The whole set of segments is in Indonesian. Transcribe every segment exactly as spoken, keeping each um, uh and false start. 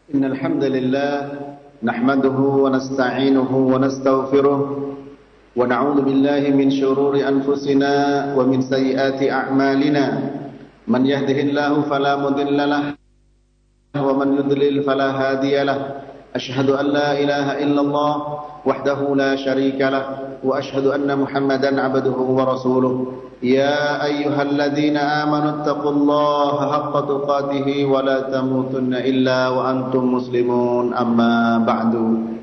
إن الحمد لله نحمده ونستعينه ونستغفره ونعوذ بالله من شرور أنفسنا ومن سيئات أعمالنا من يهده الله فلا مضل له ومن يضلل فلا هادي له أشهد أن لا إله إلا الله وحده لا شريك له وأشهد أن محمدا عبده ورسوله يا أيها الذين آمنوا اتقوا الله حق تقاته ولا تموتن إلا وأنتم مسلمون أما بعد.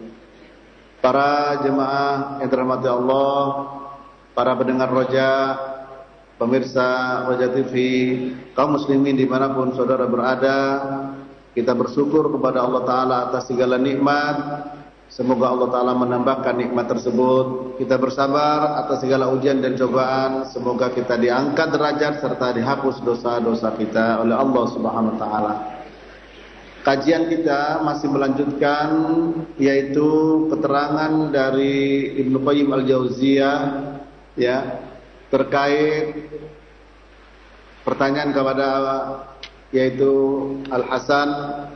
Para jemaah yang dirahmati Allah, para pendengar Roja, pemirsa Roja T V, kaum muslimin dimanapun saudara berada, kita bersyukur kepada Allah Ta'ala atas segala nikmat. Semoga Allah Ta'ala menambahkan nikmat tersebut. Kita bersabar atas segala ujian dan cobaan. Semoga kita diangkat derajat serta dihapus dosa-dosa kita oleh Allah Subhanahu Wa Ta'ala. Kajian kita masih melanjutkan, yaitu keterangan dari Ibnu Qayyim Al-Jauziyah, ya, terkait pertanyaan kepada yaitu Al-Hasan,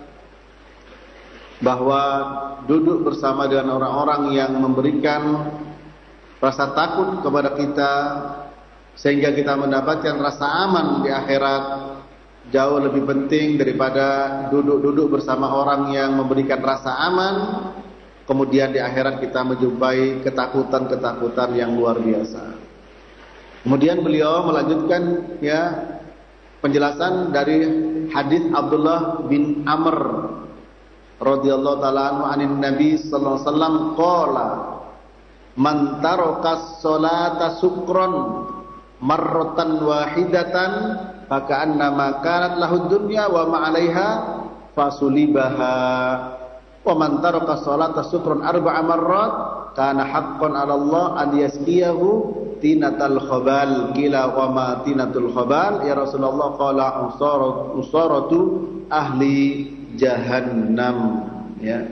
bahwa duduk bersama dengan orang-orang yang memberikan rasa takut kepada kita sehingga kita mendapatkan rasa aman di akhirat jauh lebih penting daripada duduk-duduk bersama orang yang memberikan rasa aman kemudian di akhirat kita menjumpai ketakutan-ketakutan yang luar biasa. Kemudian beliau melanjutkan, ya, penjelasan dari hadis Abdullah bin Amr radhiyallahu ta'ala anhu anin Nabi sallallahu alaihi wasallam qala man taraka sholata sukran marratan wahidatan faka'annama kanat lahu dunya wa ma 'alaiha fasulibaha wa man taraka sholata sukran arba'a marrat kana haqqan 'ala Allah an yasqiyahu tinatal khabal qila wa ma tinatul khabal ya Rasulullah qala usaratu usaratu ahli jahannam, ya.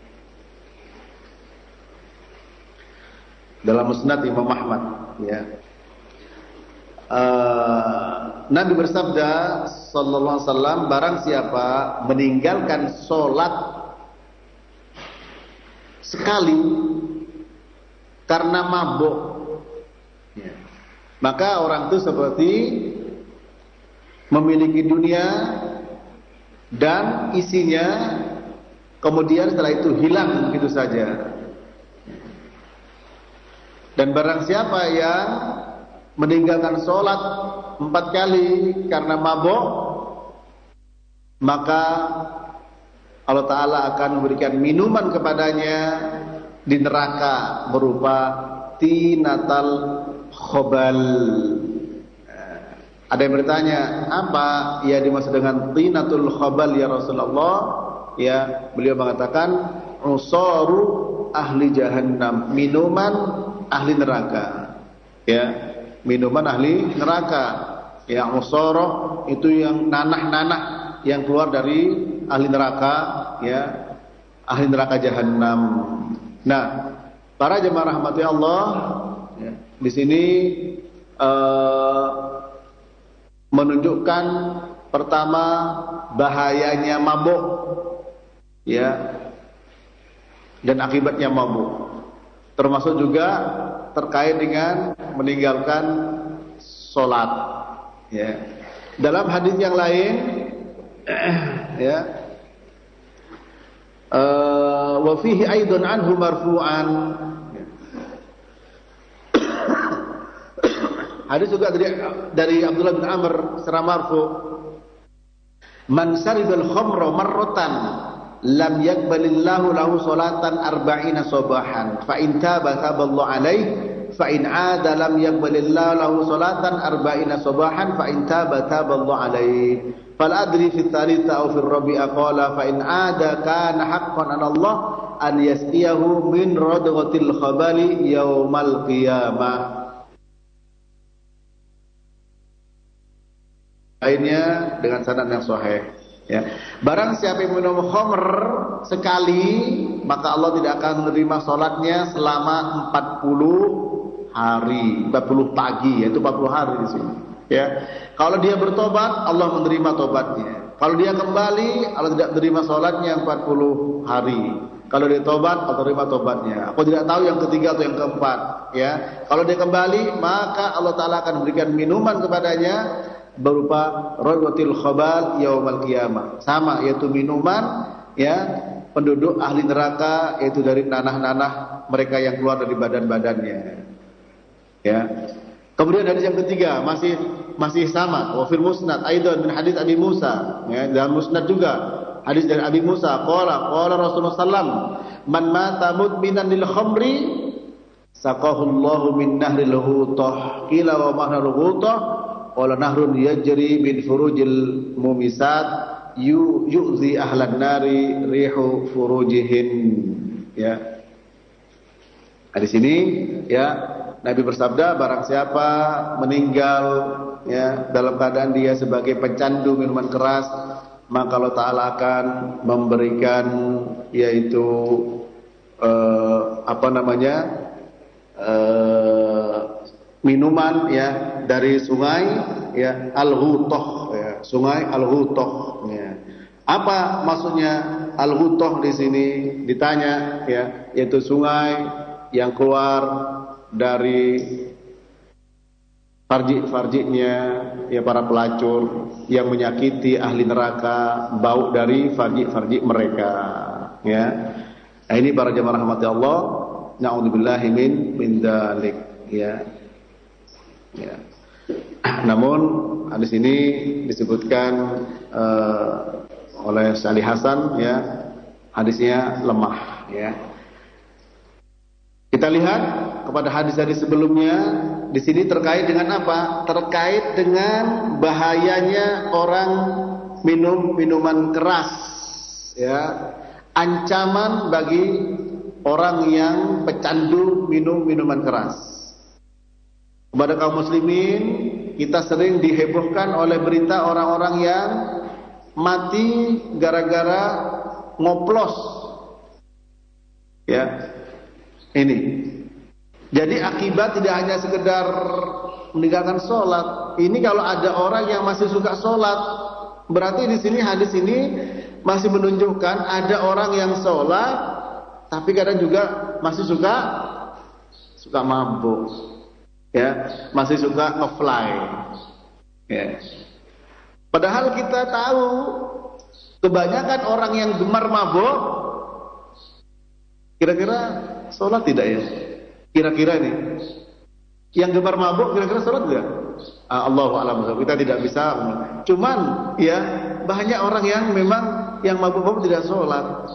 Dalam Musnad Imam Ahmad, ya. Uh, Nabi bersabda sallallahu alaihi wasallam, barang siapa meninggalkan sholat sekali karena mabuk, ya, maka orang itu seperti memiliki dunia dan isinya, kemudian setelah itu hilang begitu saja. Dan barang siapa yang meninggalkan sholat empat kali karena mabuk, maka Allah Ta'ala akan memberikan minuman kepadanya di neraka berupa tinatal khobal. Ada yang bertanya, apa ya dimaksud dengan tinatul khabal ya Rasulullah? Ya, beliau mengatakan usaru ahli jahannam, minuman ahli neraka. Ya, minuman ahli neraka. Ya, usara itu yang nanah-nanah yang keluar dari ahli neraka, ya, ahli neraka jahannam. Nah, para jemaah rahmati Allah, ya, di sini uh, menunjukkan pertama bahayanya mabuk, ya, dan akibatnya mabuk. Termasuk juga terkait dengan meninggalkan sholat, ya. Dalam hadis yang lain, ya, uh, wa fihi aidan anhu marfu'an. Hadis juga dari, dari Abdullah bin Amr secara marfu, man saribal khamra marratan lam yaqbalillahu lahu salatan arba'ina sabahan fa in taba taballahu alaihi fa in 'ada lam yaqbalillahu lahu salatan arba'ina sabahan fa in taba taballahu alaihi fal adri fi tsalitsah aw fi rabi'ah qala fa in 'ada kana haqqan 'ala Allah an yasqiyahu min radghatil khabali yaumal qiyamah. Lainnya dengan sanad yang sahih, ya. Barang siapa yang minum khamr sekali, maka Allah tidak akan menerima salatnya selama empat puluh hari, empat puluh pagi, yaitu empat puluh hari di sini. Ya, kalau dia bertobat, Allah menerima tobatnya. Kalau dia kembali, Allah tidak menerima sholatnya empat puluh hari. Kalau dia tobat, Allah terima tobatnya. Aku tidak tahu yang ketiga atau yang keempat. Ya, kalau dia kembali, maka Allah Taala akan berikan minuman kepadanya berupa radwatil khabal yaumal qiyamah. Sama, yaitu minuman ya penduduk ahli neraka, yaitu dari nanah-nanah mereka yang keluar dari badan-badannya. Ya. Kemudian hadis yang ketiga masih masih sama, wa fil musnad aidan min hadis Abi Musa, ya, dalam musnad juga hadis dari Abi Musa, qala qala Rasulullah sallam, man mata mudminan lil khamri saqahu Allahu min nahril hutah, qila wa mahrul hutah, qala nahrun yajri min furujil mumisat yu yu'zi ahlan nari rihu furujihin. Ya. Hadis ini ya Nabi bersabda, barang siapa meninggal ya dalam keadaan dia sebagai pecandu minuman keras, maka Allah Ta'ala akan memberikan yaitu eh, apa namanya eh, minuman ya dari sungai ya Al-Ghutah ya, sungai Al-Ghutah ya. Apa maksudnya Al-Ghutah di sini? Ditanya ya, yaitu sungai yang keluar dari farji-farjinya ya para pelacur yang menyakiti ahli neraka, bau dari farji-farji mereka ya. Nah, ini para jemaah rahmati Allah, na'udzubillahi min min dzalik ya. Ya. Namun hadis ini disebutkan uh, oleh Salih Hasan ya, hadisnya lemah ya. Kita lihat kepada hadis-hadis sebelumnya, di sini terkait dengan apa? Terkait dengan bahayanya orang minum minuman keras, ya, ancaman bagi orang yang pecandu minum minuman keras. Kepada kaum muslimin, kita sering dihebohkan oleh berita orang-orang yang mati gara-gara ngoplos, ya. Ini. Jadi akibat tidak hanya sekedar meninggalkan sholat. Ini kalau ada orang yang masih suka sholat, berarti di sini hadis ini masih menunjukkan ada orang yang sholat, tapi kadang juga masih suka suka mabuk, ya, masih suka nge-fly, ya. Padahal kita tahu kebanyakan orang yang gemar mabuk, kira-kira sholat tidak ya? Kira-kira ini yang gemar mabuk kira-kira sholat tidak? Ah, Allahu a'lam. Kita tidak bisa. Cuman ya banyak orang yang memang yang mabuk-mabuk tidak sholat.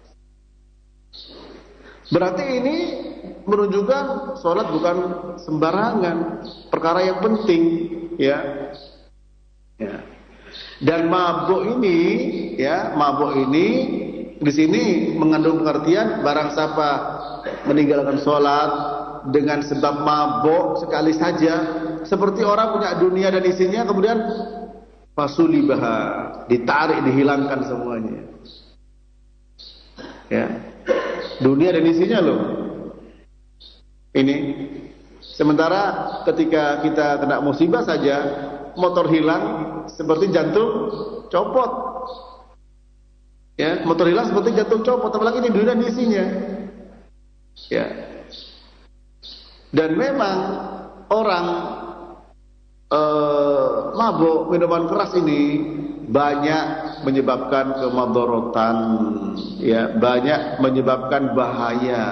Berarti ini menunjukkan sholat bukan sembarangan, perkara yang penting ya. Ya. Dan mabuk ini ya, mabuk ini di sini mengandung pengertian barang siapa meninggalkan sholat dengan sebab mabuk sekali saja, seperti orang punya dunia dan isinya, kemudian fasulibah, ditarik, dihilangkan semuanya. Ya, dunia dan isinya loh. Ini sementara ketika kita kena musibah saja, motor hilang seperti jantung copot. Ya, motor hilang seperti jantung copot, apalagi ini dunia dan isinya. Ya. Dan memang orang eh, mabuk minuman keras ini banyak menyebabkan kemadharatan, ya, banyak menyebabkan bahaya,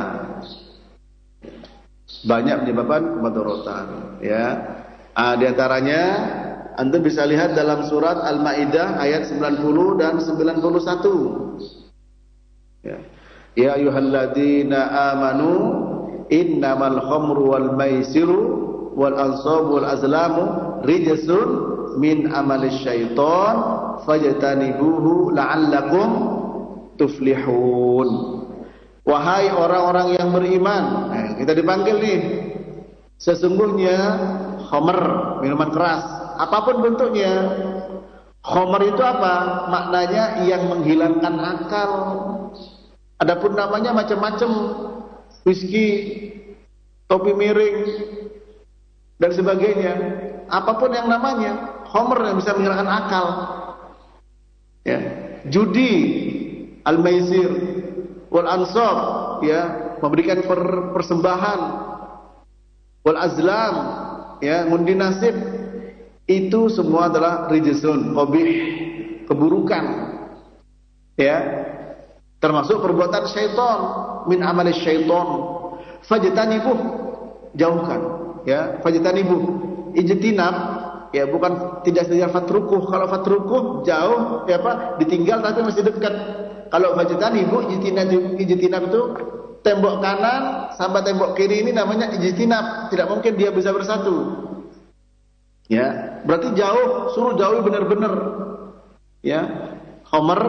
banyak menyebabkan kemadharatan, ya. Ah, di antaranya antum bisa lihat dalam surat Al-Maidah ayat sembilan puluh dan sembilan puluh satu. Ya. Ya ayyuhalladzina amanu innamal khamru wal maisiru wal ansabu wal azlamu rijsun min amalis syaiton fajtanibuhu la'allakum tuflihun. Wahai orang-orang yang beriman, nah, kita dipanggil nih. Sesungguhnya khamr, minuman keras, apapun bentuknya. Khamr itu apa? Maknanya yang menghilangkan akal. Adapun namanya macam-macam, whisky, topi miring dan sebagainya. apapun yang namanya, khamr yang bisa menghilangkan akal. Ya, judi, al-maisir, wal ansab, ya, memberikan per, persembahan, wal azlam, ya, ngundi nasib, itu semua adalah rijsun, qabih, keburukan. Ya, termasuk perbuatan syaitan, min amali syaitan. Fajtanibuh, jauhkan, ya, fajtanibuh, ijtinab, ya, bukan tidak sekedar fatrukuh. Kalau fatrukuh jauh, ya apa, ditinggal tapi masih dekat. Kalau fajtanibuh, ijtinab, ijtinab itu tembok kanan sampai tembok kiri, ini namanya ijtinab. Tidak mungkin dia bisa bersatu. Ya, berarti jauh, suruh jauhi benar-benar. Ya, khamr,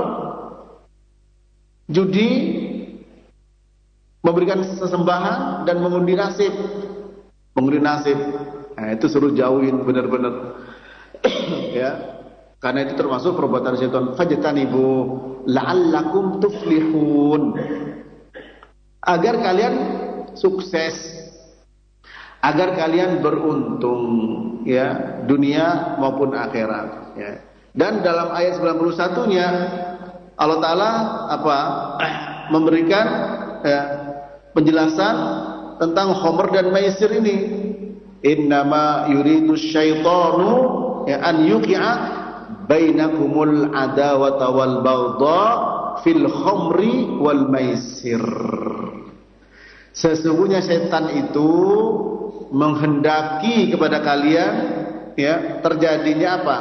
judi, memberikan sesembahan dan mengundi nasib. Mengundi nasib, nah, itu suruh jauhin benar-benar. Ya, karena itu termasuk perbuatan syaitan. Fajtanibu la'allakum tuflihun, agar kalian sukses, agar kalian beruntung, ya, dunia maupun akhirat. Ya. Dan dalam ayat sembilan puluh satu-nya Allah Ta'ala apa? Memberikan, ya, penjelasan tentang khamr dan maisir ini. Innama yuridu syaitanu, ya, an yuqi'a bainakumul adawata wal baghdha fil khamri wal maisir. Sesungguhnya setan itu menghendaki kepada kalian, ya, terjadinya apa?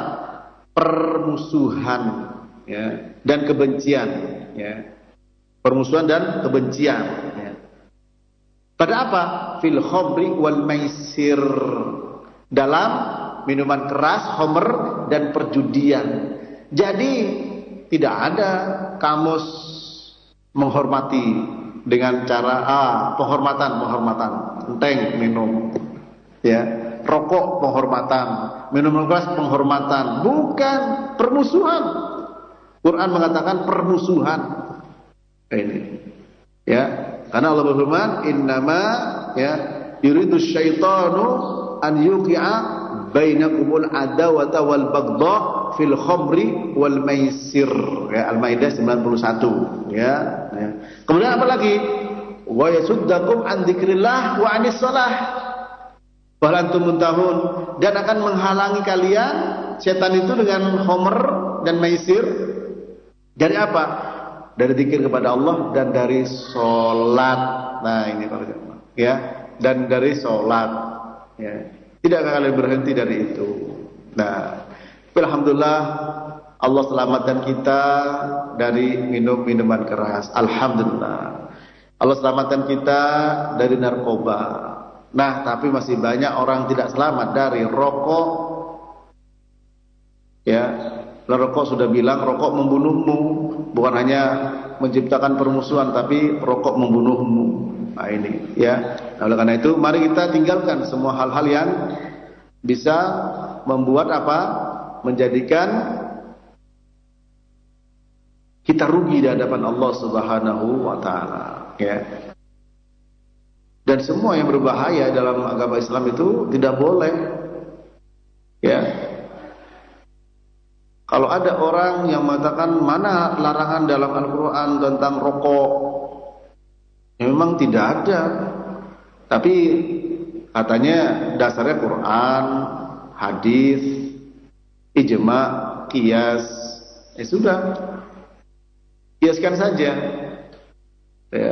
Permusuhan, ya, dan kebencian, ya. Permusuhan dan kebencian, ya. Pada apa? Fil khamri wal maisir, dalam minuman keras, khamr, dan perjudian. Jadi tidak ada kamus menghormati dengan cara ah, penghormatan, penghormatan, enteng minum, ya, rokok penghormatan, minum keras penghormatan, bukan permusuhan. Quran mengatakan permusuhan. Ini, ya, karena Allah berfirman, innama, ya, yuridu syaitanu an yuqi'a bainakumul adawata wal baghdha fil khamri wal maisir, ya, Al-Maidah sembilan puluh satu, ya, ya. Kemudian apa lagi? Wa yasuddakum an dzikrillah wa anis shalah wa antum muntahun, dan akan menghalangi kalian setan itu dengan khamr dan maisir dari apa? Dari zikir kepada Allah dan dari salat. Nah, ini para jemaah, ya, dan dari salat, ya. Tidak akan kalian berhenti dari itu. Nah, alhamdulillah Allah selamatkan kita dari minum minuman keras. Alhamdulillah. Allah selamatkan kita dari narkoba. Nah, tapi masih banyak orang tidak selamat dari rokok. Ya, rokok sudah bilang rokok membunuhmu, bukan hanya menciptakan permusuhan, tapi rokok membunuhmu. Nah, ini, ya. Nah, oleh karena itu, mari kita tinggalkan semua hal-hal yang bisa membuat apa? Menjadikan kita rugi di hadapan Allah Subhanahu wa taala, ya. Dan semua yang berbahaya dalam agama Islam itu tidak boleh, ya. Kalau ada orang yang mengatakan mana larangan dalam Al-Quran tentang rokok, ya, memang tidak ada. Tapi katanya dasarnya Quran, hadis, ijma, qiyas. Ya sudah, kiaskan saja, ya,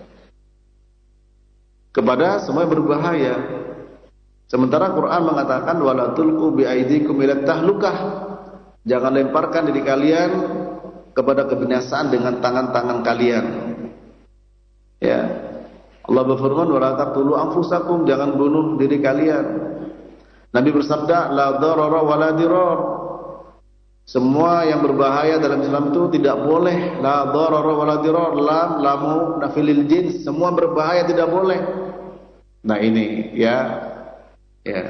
kepada semua yang berbahaya. Sementara Quran mengatakan wala tulqu bi aidikum ila tahlukah, jangan lemparkan diri kalian kepada kebinasaan dengan tangan-tangan kalian. Ya, Allah berfirman wala taqtulu anfusakum, jangan bunuh diri kalian. Nabi bersabda la darara wala dirar, semua yang berbahaya dalam Islam itu tidak boleh. La darara wala dirar, lam lamu nafilil jins, semua berbahaya tidak boleh. Nah ini, ya, ya.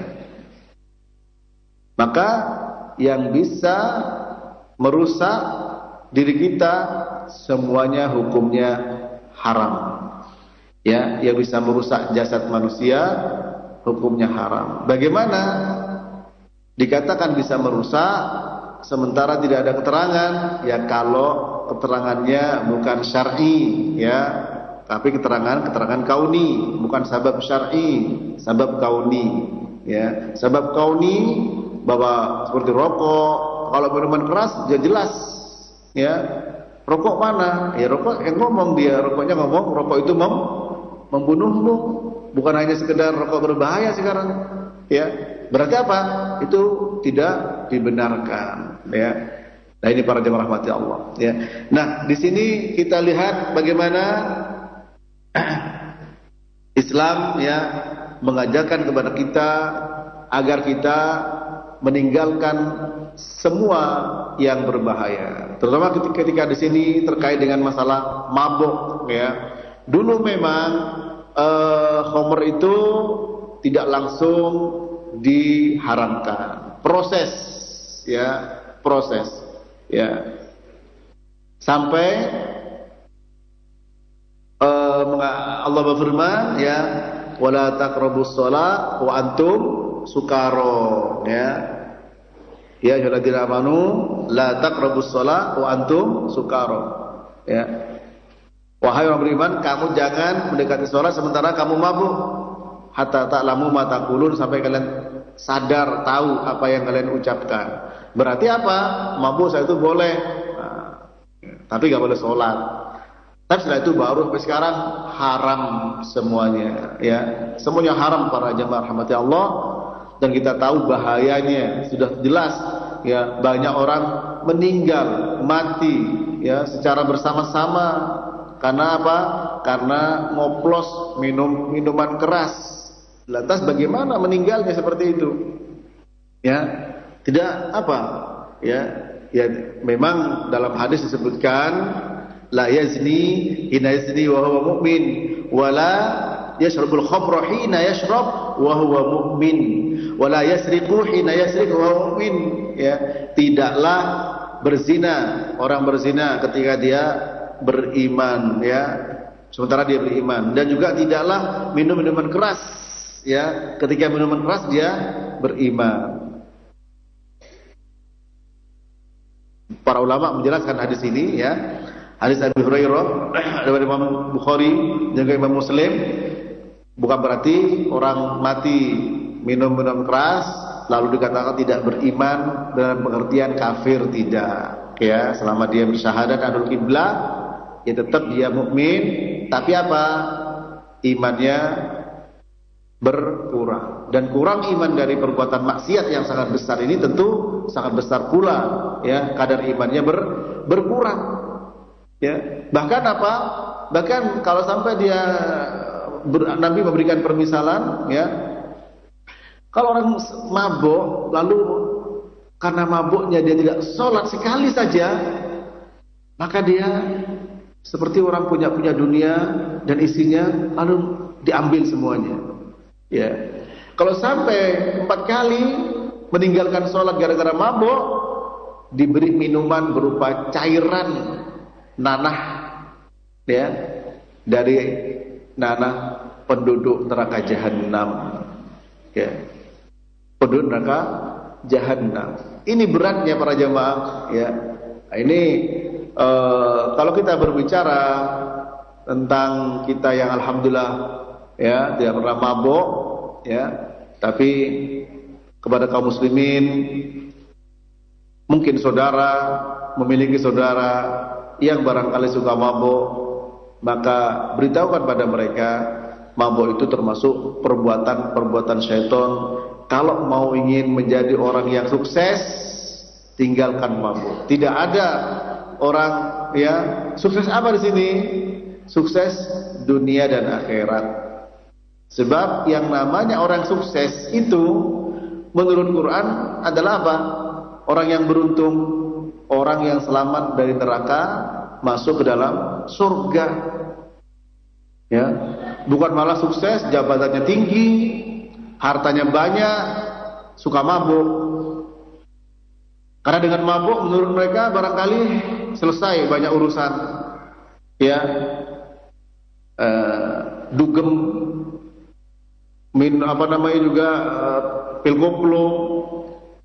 Maka yang bisa merusak diri kita semuanya hukumnya haram. Ya, yang bisa merusak jasad manusia hukumnya haram. Bagaimana? dikatakan bisa merusak sementara tidak ada keterangan, ya kalau keterangannya bukan syar'i, ya, tapi keterangan keterangan kauni, bukan sabab syar'i, sabab kauni, ya. Sabab kauni bahwa seperti rokok, kalau minuman keras dia jelas, ya. Rokok mana? Ya rokok yang ngomong dia, rokoknya ngomong rokok itu mem membunuhmu, bukan hanya sekedar rokok berbahaya sekarang, ya. Berarti apa? Itu tidak dibenarkan, ya. Nah, ini para jemaah rahmati Allah, ya. Nah, di sini kita lihat bagaimana Islam, ya, mengajarkan kepada kita agar kita meninggalkan semua yang berbahaya. Terutama ketika, ketika di sini terkait dengan masalah mabuk, ya. Dulu memang uh, khamr itu tidak langsung diharamkan. Proses, ya, proses, ya. Sampai uh, Allah berfirman, ya, wala taqrabus shalah wa antum sukaro, ya. Ya ayyuhalladzina amanu la taqrabus shalah wa antum sukaro, ya. Wahai orang beriman, kamu jangan mendekati sholat sementara kamu mabuk. Hatta ta'lamu ma taqulun, sampai kalian sadar, tahu apa yang kalian ucapkan. Berarti apa? Mabuk saya itu boleh, nah, tapi gak boleh sholat. Tapi setelah itu baru sampai sekarang haram semuanya, ya. Semuanya haram para jemaah rahmati Allah, dan kita tahu bahayanya sudah jelas, ya. Banyak orang meninggal, mati, ya, secara bersama-sama. Karena apa? Karena ngoplos minum minuman keras. Lantas bagaimana meninggalnya seperti itu? Ya, tidak apa? Ya, ya memang dalam hadis disebutkan la yazni hina yazni wa huwa mu'min wa la yashrabul khamra hina yashrab wa huwa mu'min wa la yasriqu hina yasriqu wa huwa mu'min. Ya, tidaklah berzina orang berzina ketika dia beriman, ya, sementara dia beriman, dan juga tidaklah minum minuman keras, ya, ketika minuman keras dia beriman. Para ulama menjelaskan hadis ini, ya, hadis Abu Hurairah dari Imam Bukhari dan juga Imam Muslim, bukan berarti orang mati minum minuman keras lalu dikatakan tidak beriman dalam pengertian kafir, tidak, ya. Selama dia bersyahadat adul qiblah, ya tetap dia mukmin, tapi apa? Imannya berkurang. Dan kurang iman dari perbuatan maksiat yang sangat besar ini tentu sangat besar pula, ya, kadar imannya ber, berkurang, ya. Bahkan apa? Bahkan kalau sampai dia ber, Nabi memberikan permisalan, ya, kalau orang mabuk lalu karena mabuknya dia tidak sholat sekali saja, maka dia seperti orang punya punya dunia dan isinya lalu diambil semuanya, ya. Kalau sampai empat kali meninggalkan sholat gara-gara mabuk, diberi minuman berupa cairan nanah, ya, dari nanah penduduk neraka jahanam, ya, penduduk neraka jahanam. Ini beratnya para jemaah, ya. Ini Uh, kalau kita berbicara tentang kita yang alhamdulillah, ya, tidak pernah mabuk, ya, tapi kepada kaum muslimin, mungkin saudara memiliki saudara yang barangkali suka mabuk, maka beritahukan pada mereka mabuk itu termasuk perbuatan-perbuatan syaitan. Kalau mau ingin menjadi orang yang sukses, tinggalkan mabuk. Tidak ada orang, ya, sukses apa di sini? Sukses dunia dan akhirat. Sebab yang namanya orang sukses itu menurut Quran adalah apa? Orang yang beruntung, orang yang selamat dari neraka, masuk ke dalam surga. Ya, bukan malah sukses, jabatannya tinggi, hartanya banyak, suka mabuk. Karena dengan mabuk menurut mereka barangkali selesai banyak urusan, ya, uh, dugem, min apa namanya juga uh, pil koplo,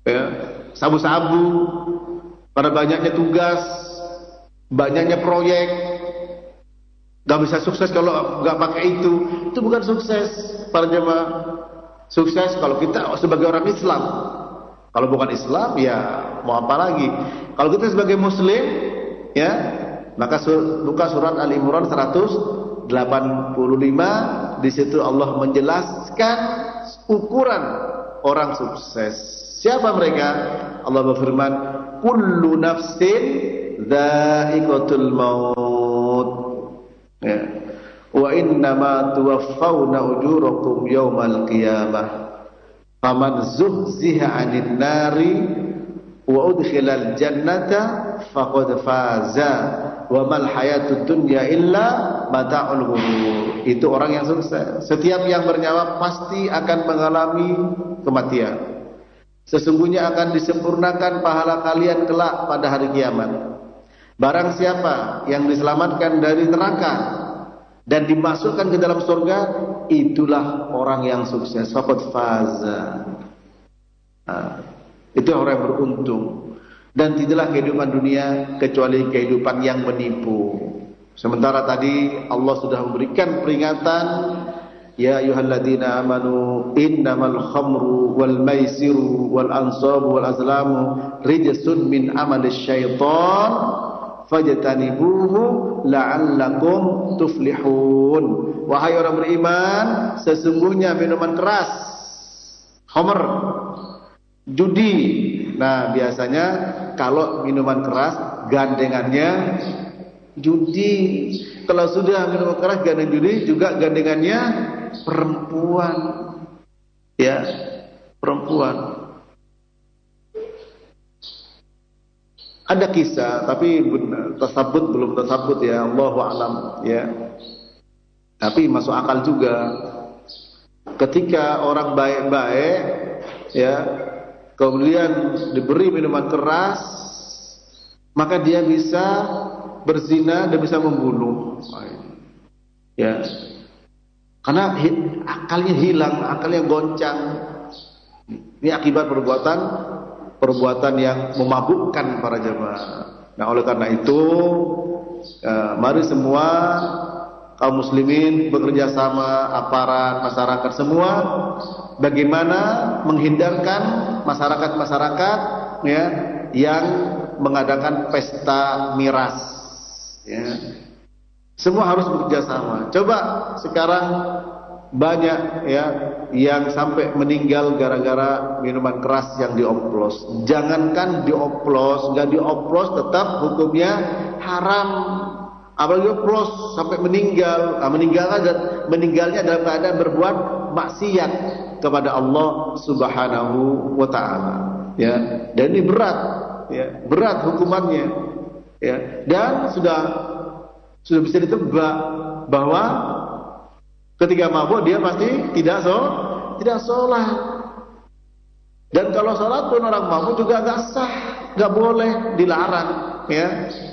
ya, sabu-sabu, pada banyaknya tugas, banyaknya proyek, gak bisa sukses kalau gak pakai itu. Itu bukan sukses para jemaah. Sukses kalau kita sebagai orang Islam. Kalau bukan Islam ya mau apa lagi. Kalau kita sebagai Muslim, ya, maka sur, buka surat Al-Imran seratus delapan puluh lima. Di situ Allah menjelaskan ukuran orang sukses. Siapa mereka? Allah berfirman, kullu nafsin dha'iqatul maut. Ya. Wa innama tuwaffawna ujurakum yawmal qiyamah. Faman zuhziha 'anil nari wa udkhilal jannata faqad faza. Wa mal hayatud dunya illa mata'ul ghurur. Itu orang yang sukses. Setiap yang bernyawa pasti akan mengalami kematian. Sesungguhnya akan disempurnakan pahala kalian kelak pada hari kiamat. Barang siapa yang diselamatkan dari neraka dan dimasukkan ke dalam surga, itulah orang yang sukses. Faqad faza. Nah, itu orang yang beruntung. Dan tidaklah kehidupan dunia kecuali kehidupan yang menipu. Sementara tadi Allah sudah memberikan peringatan, ya ayyuhalladzina amanu innamal khamru wal maisiru wal ansabu wal azlamu rijsun min amalis syaitan fajtanibuhu la'allakum tuflihun. Wahai orang beriman, sesungguhnya minuman keras, khamr, judi. Nah, biasanya kalau minuman keras gandengannya judi. Kalau sudah minuman keras gandeng judi, juga gandengannya perempuan. Ya, perempuan. Ada kisah, tapi tersebut belum tersebut ya, Allahu a'lam ya. Tapi masuk akal juga. Ketika orang baik-baik ya, kemudian diberi minuman keras, maka dia bisa berzina dan bisa membunuh. Ya. Karena akalnya hilang, akalnya goncang. Ini akibat perbuatan perbuatan yang memabukkan para jemaah. Nah, oleh karena itu, eh, mari semua kaum muslimin bekerja sama, aparat, masyarakat semua, bagaimana menghindarkan masyarakat-masyarakat ya yang mengadakan pesta miras. Ya. Semua harus bekerja sama. Coba sekarang banyak ya yang sampai meninggal gara-gara minuman keras yang dioplos. Jangankan dioplos, nggak dioplos tetap hukumnya haram. Apalagi dioplos sampai meninggal, nah, meninggal dan meninggalnya dalam keadaan berbuat maksiat kepada Allah Subhanahu wa taala. Ya, dan ini berat, ya, berat hukumannya. Ya, dan sudah sudah bisa ditebak bahwa ketika mabuk dia pasti tidak sholat, tidak sholat. Dan kalau sholat pun orang mabuk juga nggak sah, nggak boleh, dilarang. Ya,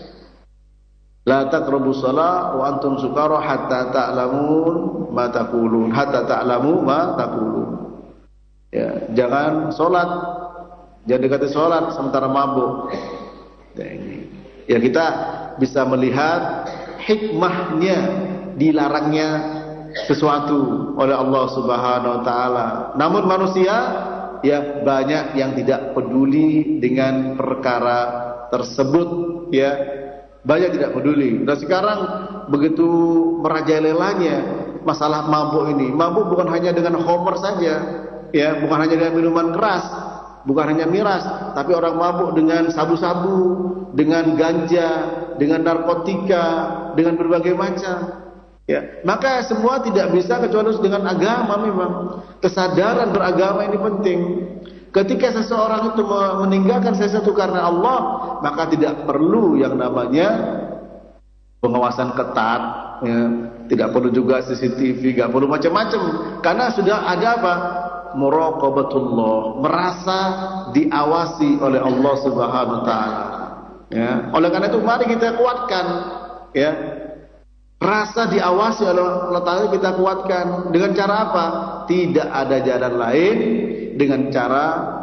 la taqrabus shalah wa antum sukara hatta ta'lamun ma taqulun, hatta ta'lamu ma taqulun. Ya, jangan sholat, jangan dekati sholat sementara mabuk. Ya, ini. Ya, kita bisa melihat hikmahnya dilarangnya sesuatu oleh Allah Subhanahu wa taala. Namun manusia ya banyak yang tidak peduli dengan perkara tersebut ya. Banyak tidak peduli. Dan sekarang begitu merajalelanya masalah mabuk ini. Mabuk bukan hanya dengan khamr saja, ya, bukan hanya dengan minuman keras, bukan hanya miras, tapi orang mabuk dengan sabu-sabu, dengan ganja, dengan narkotika, dengan berbagai macam. Ya, maka semua tidak bisa kecuali dengan agama. Memang kesadaran beragama ini penting. Ketika seseorang itu meninggalkan sesuatu karena Allah, maka tidak perlu yang namanya pengawasan ketat, ya. Tidak perlu juga C C T V, tidak perlu macam-macam, karena sudah ada apa? Muraqabatullah, merasa diawasi oleh Allah Subhanahu wa taala. Ya. Oleh karena itu mari kita kuatkan, ya. Rasa diawasi oleh Allah Ta'ala kita kuatkan. Dengan cara apa? Tidak ada jalan lain dengan cara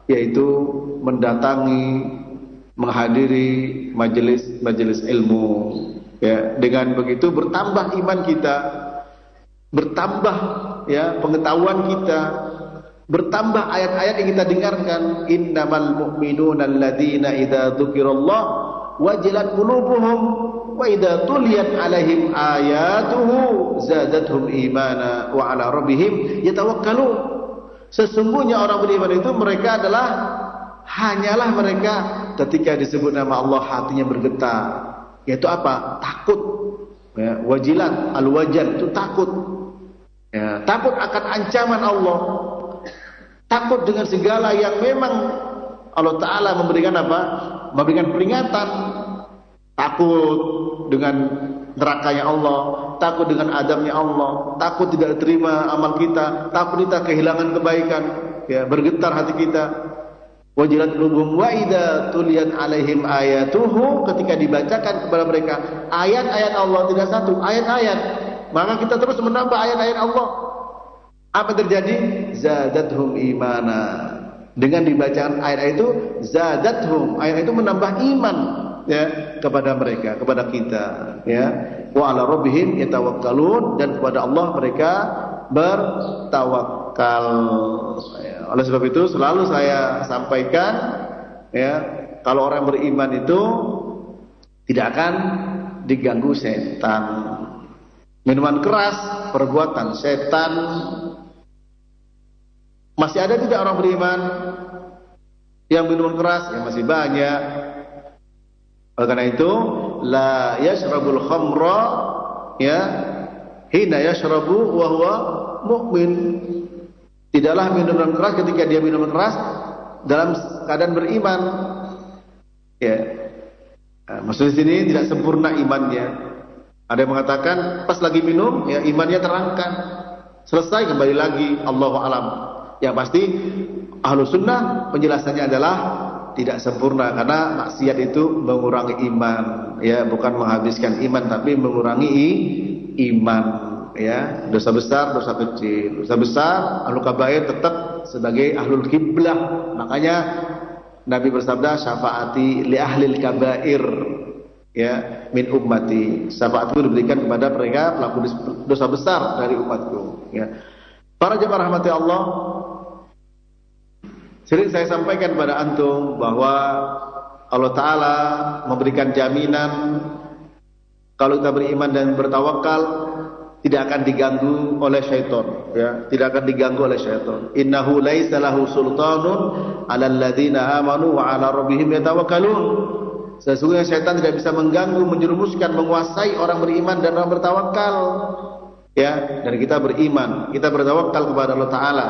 yaitu mendatangi, menghadiri majelis-majelis ilmu. Ya, dengan begitu bertambah iman kita, bertambah ya pengetahuan kita, bertambah ayat-ayat yang kita dengarkan. Innamal mu'minuna alladzina idza dzukirallah wajilat qulubuhum wa idza tuliyat alaihim ayatuhu zadatuhum imana wa ala rabbihim yatawakkalun. Sesungguhnya orang beriman itu mereka adalah hanyalah mereka ketika disebut nama Allah hatinya bergetar. Yaitu apa? Takut. Ya, wajilat, al-wajal itu takut. Ya, takut akan ancaman Allah. Takut dengan segala yang memang Allah Ta'ala memberikan apa? Memberikan peringatan. Takut dengan nerakanya Allah, takut dengan adabnya Allah, takut tidak diterima amal kita, takut kita kehilangan kebaikan, ya, bergetar hati kita. Wajilat qulubuhum wa idza tuliyat alaihim ayatuhu, ketika dibacakan kepada mereka ayat-ayat Allah, tidak satu, ayat-ayat, maka kita terus menambah ayat-ayat Allah. Apa terjadi? Zadatuhum imana. Dengan dibacaan ayat itu, zadatuhum, ayat itu menambah iman, ya, kepada mereka, kepada kita, ya. Wa ala rabbihim yatawakkalun, dan kepada Allah mereka bertawakal. Ya, oleh sebab itu selalu saya sampaikan, ya, kalau orang beriman itu tidak akan diganggu setan. Minuman keras perbuatan setan. Masih ada tidak orang beriman yang minuman keras? Ya masih banyak. Oleh karena itu, la yashrabul khamra, ya, hina yashrabu wa huwa mu'min. Tidaklah minuman keras ketika dia minum keras dalam keadaan beriman. Ya. Nah, maksudnya sini tidak sempurna imannya. Ada yang mengatakan pas lagi minum, ya, imannya terangkat. Selesai kembali lagi, Allahu a'lam. Yang pasti Ahlus Sunnah penjelasannya adalah tidak sempurna, karena maksiat itu mengurangi iman, ya, bukan menghabiskan iman tapi mengurangi iman, ya. Dosa besar, dosa kecil. Dosa besar, ahlul kabair tetap sebagai ahlul kiblah. Makanya Nabi bersabda, syafaati li ahlil kabair, ya, min ummati. Syafaat itu diberikan kepada mereka pelaku dosa besar dari umatku, ya. Para jemaah rahmati Allah, sering saya sampaikan pada antum bahwa Allah Ta'ala memberikan jaminan kalau kita beriman dan bertawakal tidak akan diganggu oleh syaitan, ya, tidak akan diganggu oleh syaitan. Innahu laisa lahu sultanun 'alal ladzina amanu wa 'ala rabbihim yatawakkalun. Sesungguhnya syaitan tidak bisa mengganggu, menjerumuskan, menguasai orang beriman dan orang bertawakal, ya. Dan kita beriman, kita bertawakal kepada Allah Ta'ala,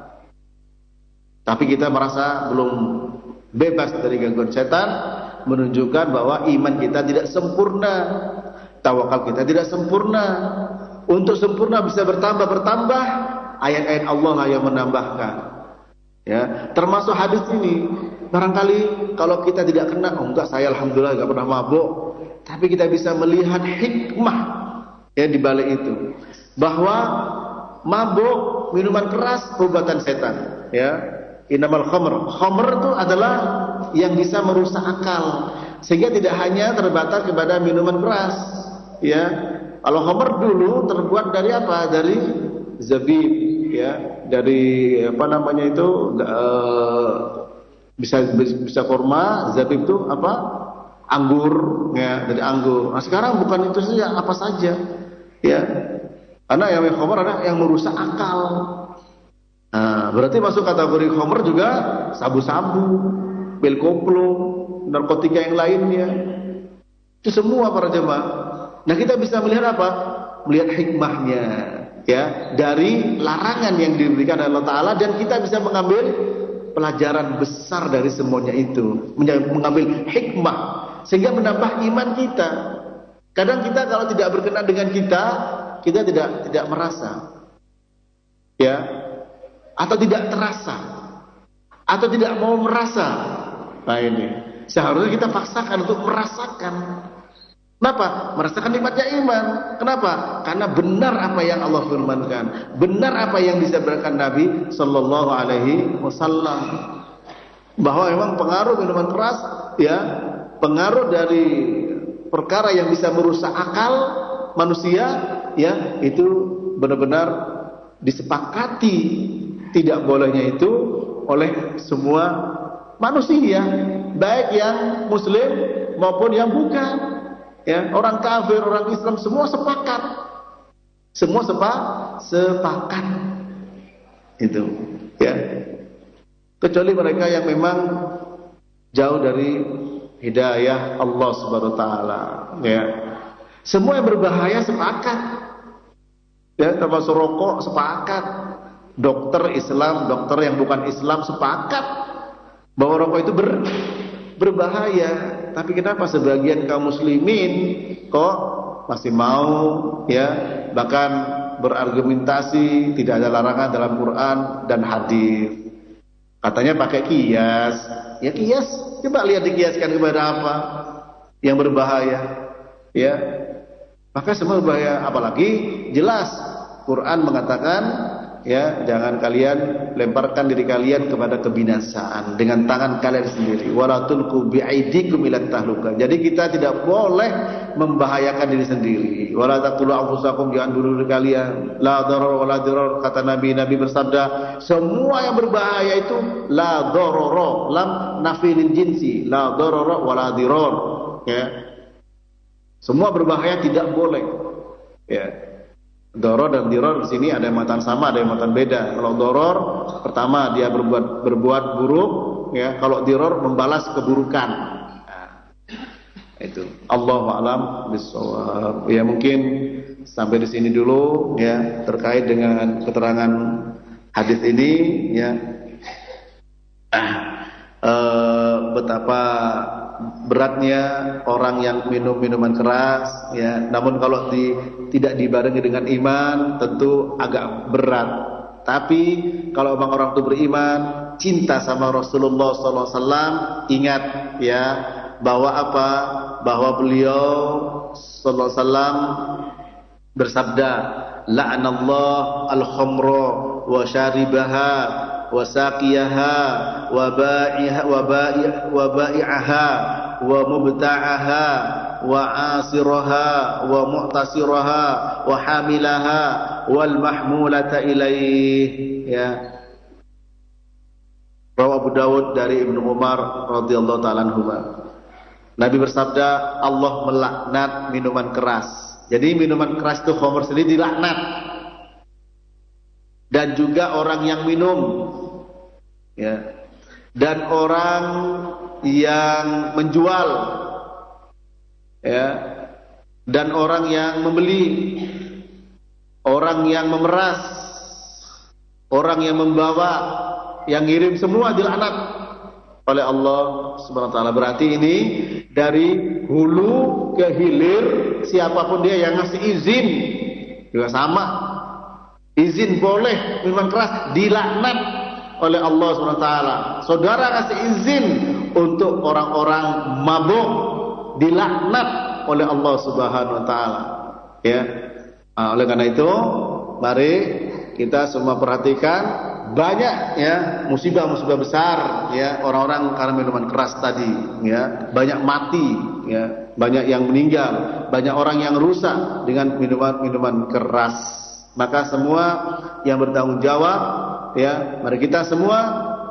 tapi kita merasa belum bebas dari gangguan setan, menunjukkan bahwa iman kita tidak sempurna, tawakal kita tidak sempurna. Untuk sempurna bisa bertambah-bertambah, ayat-ayat Allah lah yang menambahkan, ya. Termasuk hadis ini, barangkali kalau kita tidak kena, oh enggak, saya alhamdulillah enggak pernah mabuk, tapi kita bisa melihat hikmah, ya, di balik itu, bahwa mabuk, minuman keras perbuatan setan, ya. Innamal khamr, khamr itu adalah yang bisa merusak akal, sehingga tidak hanya terbatas kepada minuman keras, ya. Kalau khamr dulu terbuat dari apa? Dari zabib, ya, dari apa namanya itu, uh, bisa bisa kurma, zabib itu apa? Anggur, ya, dari anggur. Nah, sekarang bukan itu saja, apa saja, ya. Karena yang khamr adalah yang merusak akal. Nah, berarti masuk kategori khamr juga sabu-sabu, pil koplo, narkotika yang lainnya. Itu semua para jemaah. Nah, kita bisa melihat apa? Melihat hikmahnya, ya, dari larangan yang diberikan oleh Allah Ta'ala, dan kita bisa mengambil pelajaran besar dari semuanya itu, mengambil hikmah sehingga menambah iman kita. Kadang kita kalau tidak berkenan dengan kita, kita tidak tidak merasa, ya, atau tidak terasa, atau tidak mau merasa. Nah ini seharusnya kita paksakan untuk merasakan. Kenapa? Merasakan nikmatnya iman. Kenapa? Karena benar apa yang Allah firmankan, benar apa yang disabdakan Nabi Sallallahu Alaihi Wasallam. bahwa memang pengaruh minuman keras, ya, pengaruh dari perkara yang bisa merusak akal manusia, ya, itu benar-benar disepakati tidak bolehnya itu oleh semua manusia, baik yang muslim maupun yang bukan, ya, orang kafir, orang Islam, semua sepakat, semua sepa, sepakat itu, ya, kecuali mereka yang memang jauh dari hidayah Allah Subhanahu wa taala, ya. Semua yang berbahaya sepakat, ya, termasuk rokok sepakat, dokter Islam, dokter yang bukan Islam sepakat bahwa rokok itu ber, berbahaya. Tapi kenapa sebagian kaum muslimin kok masih mau, ya, bahkan berargumentasi tidak ada larangan dalam Quran dan hadis. Katanya pakai kias. Ya kias, coba lihat dikiaskan kepada apa yang berbahaya, ya. Maka semua berbahaya, apalagi jelas Quran mengatakan, ya, jangan kalian lemparkan diri kalian kepada kebinasaan dengan tangan kalian sendiri. Wala tulqu bi'aidikum ila tahluka. Jadi kita tidak boleh membahayakan diri sendiri. Wala taqtulu anfusakum, jangan bunuh diri kalian. La darar wala dirar, kata Nabi. Nabi bersabda, semua yang berbahaya itu la darara, lam nafilil jinsi, la darara wala dirar, ya. Semua berbahaya tidak boleh, ya. Doror dan diror di sini ada yang matan sama, ada yang matan beda. Kalau doror, pertama dia berbuat berbuat buruk, ya. Kalau diror membalas keburukan. Nah, itu. Allahu a'lam bishawab. Ya, mungkin sampai di sini dulu, ya, terkait dengan keterangan hadis ini, ya. Ah, eh, betapa beratnya orang yang minum minuman keras, ya. Namun kalau di, tidak dibarengi dengan iman, tentu agak berat. Tapi kalau bang orang itu beriman, cinta sama Rasulullah sallallahu alaihi wasallam, ingat, ya, bahwa apa? Bahwa beliau sallallahu alaihi wasallam bersabda, la'anallahu al-khamra wa syaribaha wa saqiyaha wa ba'iha wa ba'i' wa ba'i'aha wa mubta'aha wa asiraha wa mu'tasiraha wa hamilaha wal mahmulata ilaih, ya. Rawi Abu Dawud dari Ibnu Umar radhiyallahu ta'ala anhu. Nabi bersabda, Allah melaknat minuman keras. Jadi minuman keras itu khamr sendiri dilaknat. Dan juga orang yang minum, ya, dan orang yang menjual, ya, dan orang yang membeli, orang yang memeras, orang yang membawa, yang ngirim, semua dilaknat oleh Allah Subhanahu wa taala. Berarti ini dari hulu ke hilir, siapapun dia yang ngasih izin juga sama. Izin boleh minuman keras, dilaknat oleh Allah Subhanahu wa taala. Saudara kasih izin untuk orang-orang mabuk, dilaknat oleh Allah Subhanahu wa taala, ya. Nah, oleh karena itu, mari kita semua perhatikan, banyak, ya, musibah-musibah besar, ya, orang-orang karena minuman keras tadi, ya, banyak mati, ya, banyak yang meninggal, banyak orang yang rusak dengan minuman-minuman keras. Maka semua yang bertanggung jawab, ya, mari kita semua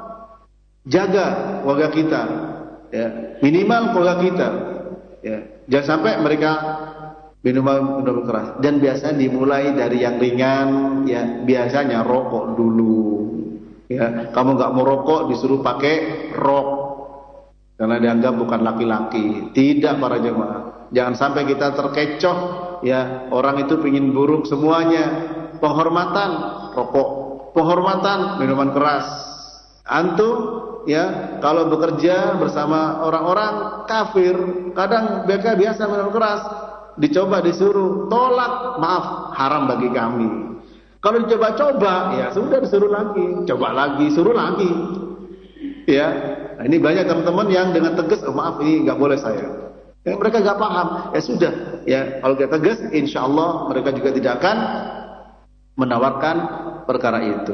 jaga keluarga kita, ya, minimal keluarga kita, ya, jangan sampai mereka minuman minuman keras. Dan biasanya dimulai dari yang ringan, ya, biasanya rokok dulu, ya. Kamu nggak mau rokok, disuruh pakai rok karena dianggap bukan laki-laki. Tidak, para jemaah, jangan sampai kita terkecoh, ya. Orang itu pingin buruk semuanya. Penghormatan rokok, penghormatan minuman keras. Antum, ya, kalau bekerja bersama orang-orang kafir, kadang mereka biasa minuman keras, dicoba disuruh tolak, maaf, haram bagi kami. Kalau dicoba-coba, ya sudah, disuruh lagi, coba lagi, suruh lagi, ya. Nah, ini banyak teman-teman yang dengan tegas, oh, maaf, ini nggak boleh saya. Ya, mereka nggak paham, ya sudah, ya, kalau kita tegas, insya Allah mereka juga tidak akan menawarkan perkara itu.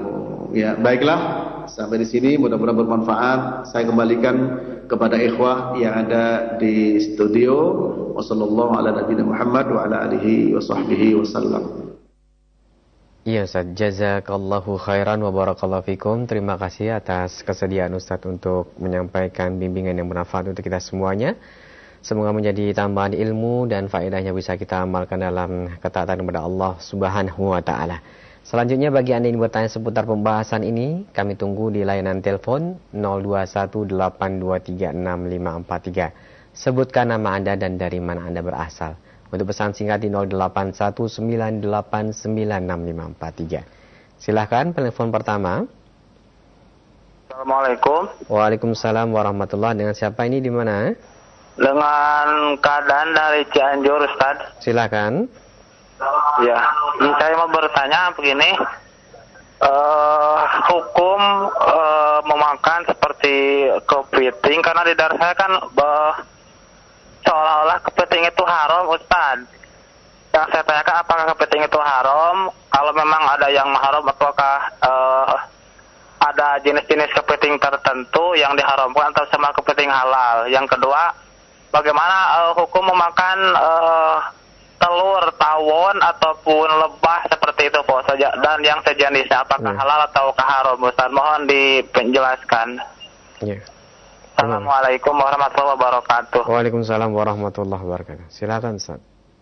Ya, baiklah, sampai di sini mudah-mudahan bermanfaat. Saya kembalikan kepada ikhwah yang ada di studio. Wassallallahu ala nabiyina Muhammad wa ala alihi wa sahbihi wasallam. Iya Ustaz, jazakallahu khairan wa barakallahu fikum. Terima kasih atas kesediaan Ustaz untuk menyampaikan bimbingan yang bermanfaat untuk kita semuanya. Semoga menjadi tambahan ilmu dan faedahnya bisa kita amalkan dalam ketaatan kepada Allah Subhanahu wa taala. Selanjutnya bagi Anda yang bertanya seputar pembahasan ini, kami tunggu di layanan telepon nol dua satu delapan dua tiga enam lima empat tiga. Sebutkan nama Anda dan dari mana Anda berasal. Untuk pesan singkat di nol delapan satu sembilan delapan sembilan enam lima empat tiga. Silahkan telepon pertama. Assalamualaikum. Waalaikumsalam warahmatullahi. Dengan siapa ini, di mana? Dengan keadaan dari Cianjur, Ustaz. Silakan. Ya, saya mau bertanya begini, uh, hukum uh, memakan seperti kepiting, karena di daerah saya kan uh, seolah-olah kepiting itu haram, Ustaz. Yang saya tanyakan, apakah kepiting itu haram? Kalau memang ada yang haram, apakah uh, ada jenis-jenis kepiting tertentu yang diharamkan atau sama kepiting halal? Yang kedua, bagaimana uh, hukum memakan uh, telur tawon ataupun lebah seperti itu, Pak saja, dan yang sejenisnya, apakah ya. halal atau haram, Ustaz? Mohon dipenjelaskan. Ya. Assalamualaikum warahmatullahi wabarakatuh. Waalaikumsalam warahmatullahi wabarakatuh. Silakan, Ustaz.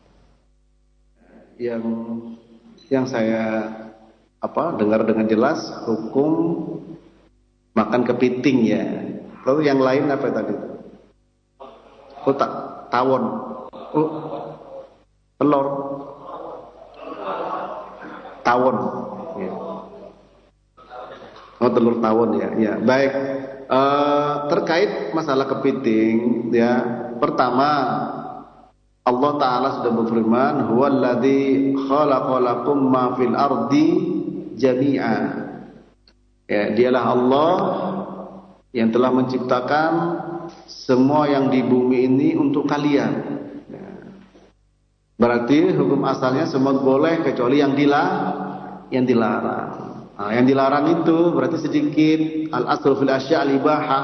Yang yang saya apa dengar dengan jelas hukum makan kepiting ya. Lalu yang lain apa tadi? Oh, tak, tawon. Oh, telur tawon ya. Oh, telur tawon ya. Ya, baik. Uh, terkait masalah kepiting ya. Pertama, Allah Ta'ala sudah berfirman, huwallazi khalaqalakum ma fil ardi jami'a. Ya, dialah Allah yang telah menciptakan semua yang di bumi ini untuk kalian. Berarti hukum asalnya semua boleh kecuali yang dilarang. Yang dilarang. Nah, yang dilarang itu berarti sedikit. Al-aslu fil asya' al-ibahah.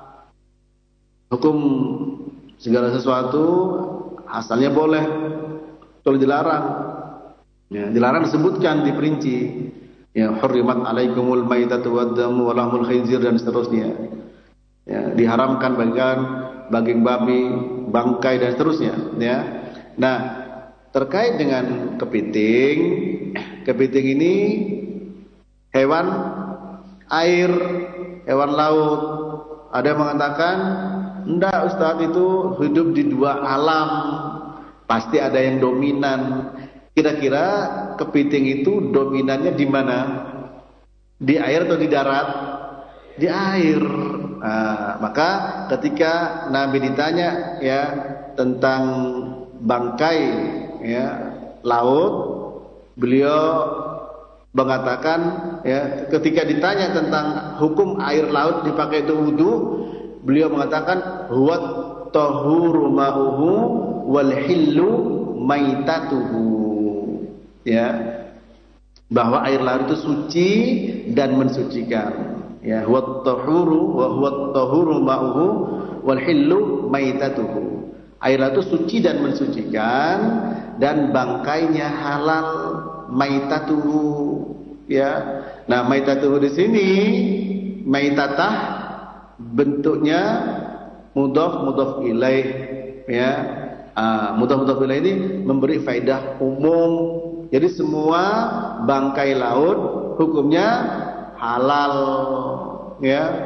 Hukum segala sesuatu asalnya boleh, kalau dilarang. Ya, dilarang disebutkan, diperinci. Ya, hurrimat alaikumul maitatu wad-damu wa lahmul khinzir dan seterusnya. Ya, diharamkan bagian daging babi, bangkai dan seterusnya. Ya. Nah, terkait dengan kepiting, kepiting ini hewan air, hewan laut. Ada yang mengatakan, enggak Ustaz, itu hidup di dua alam, pasti ada yang dominan. Kira-kira kepiting itu dominannya di mana? Di air atau di darat? Di air. Nah, maka ketika Nabi ditanya ya tentang bangkai ya laut, beliau mengatakan ya ketika ditanya tentang hukum air laut dipakai itu wudu, beliau mengatakan huwa tahuru ma'uhu wal hillu maitatuhu, ya, bahwa air laut itu suci dan mensucikan. Ya, huwa tahuru wa huwa tahuru ma'uhu wal hillu maitatuhu. Air laut itu suci dan mensucikan, dan bangkainya halal, maitatuhu, ya. Nah, maitatuhu di sini maitatah bentuknya mudhaf mudhaf ilaih, ya. Uh, mudhaf mudhaf ilaih ini memberi faedah umum. Jadi semua bangkai laut hukumnya halal, ya.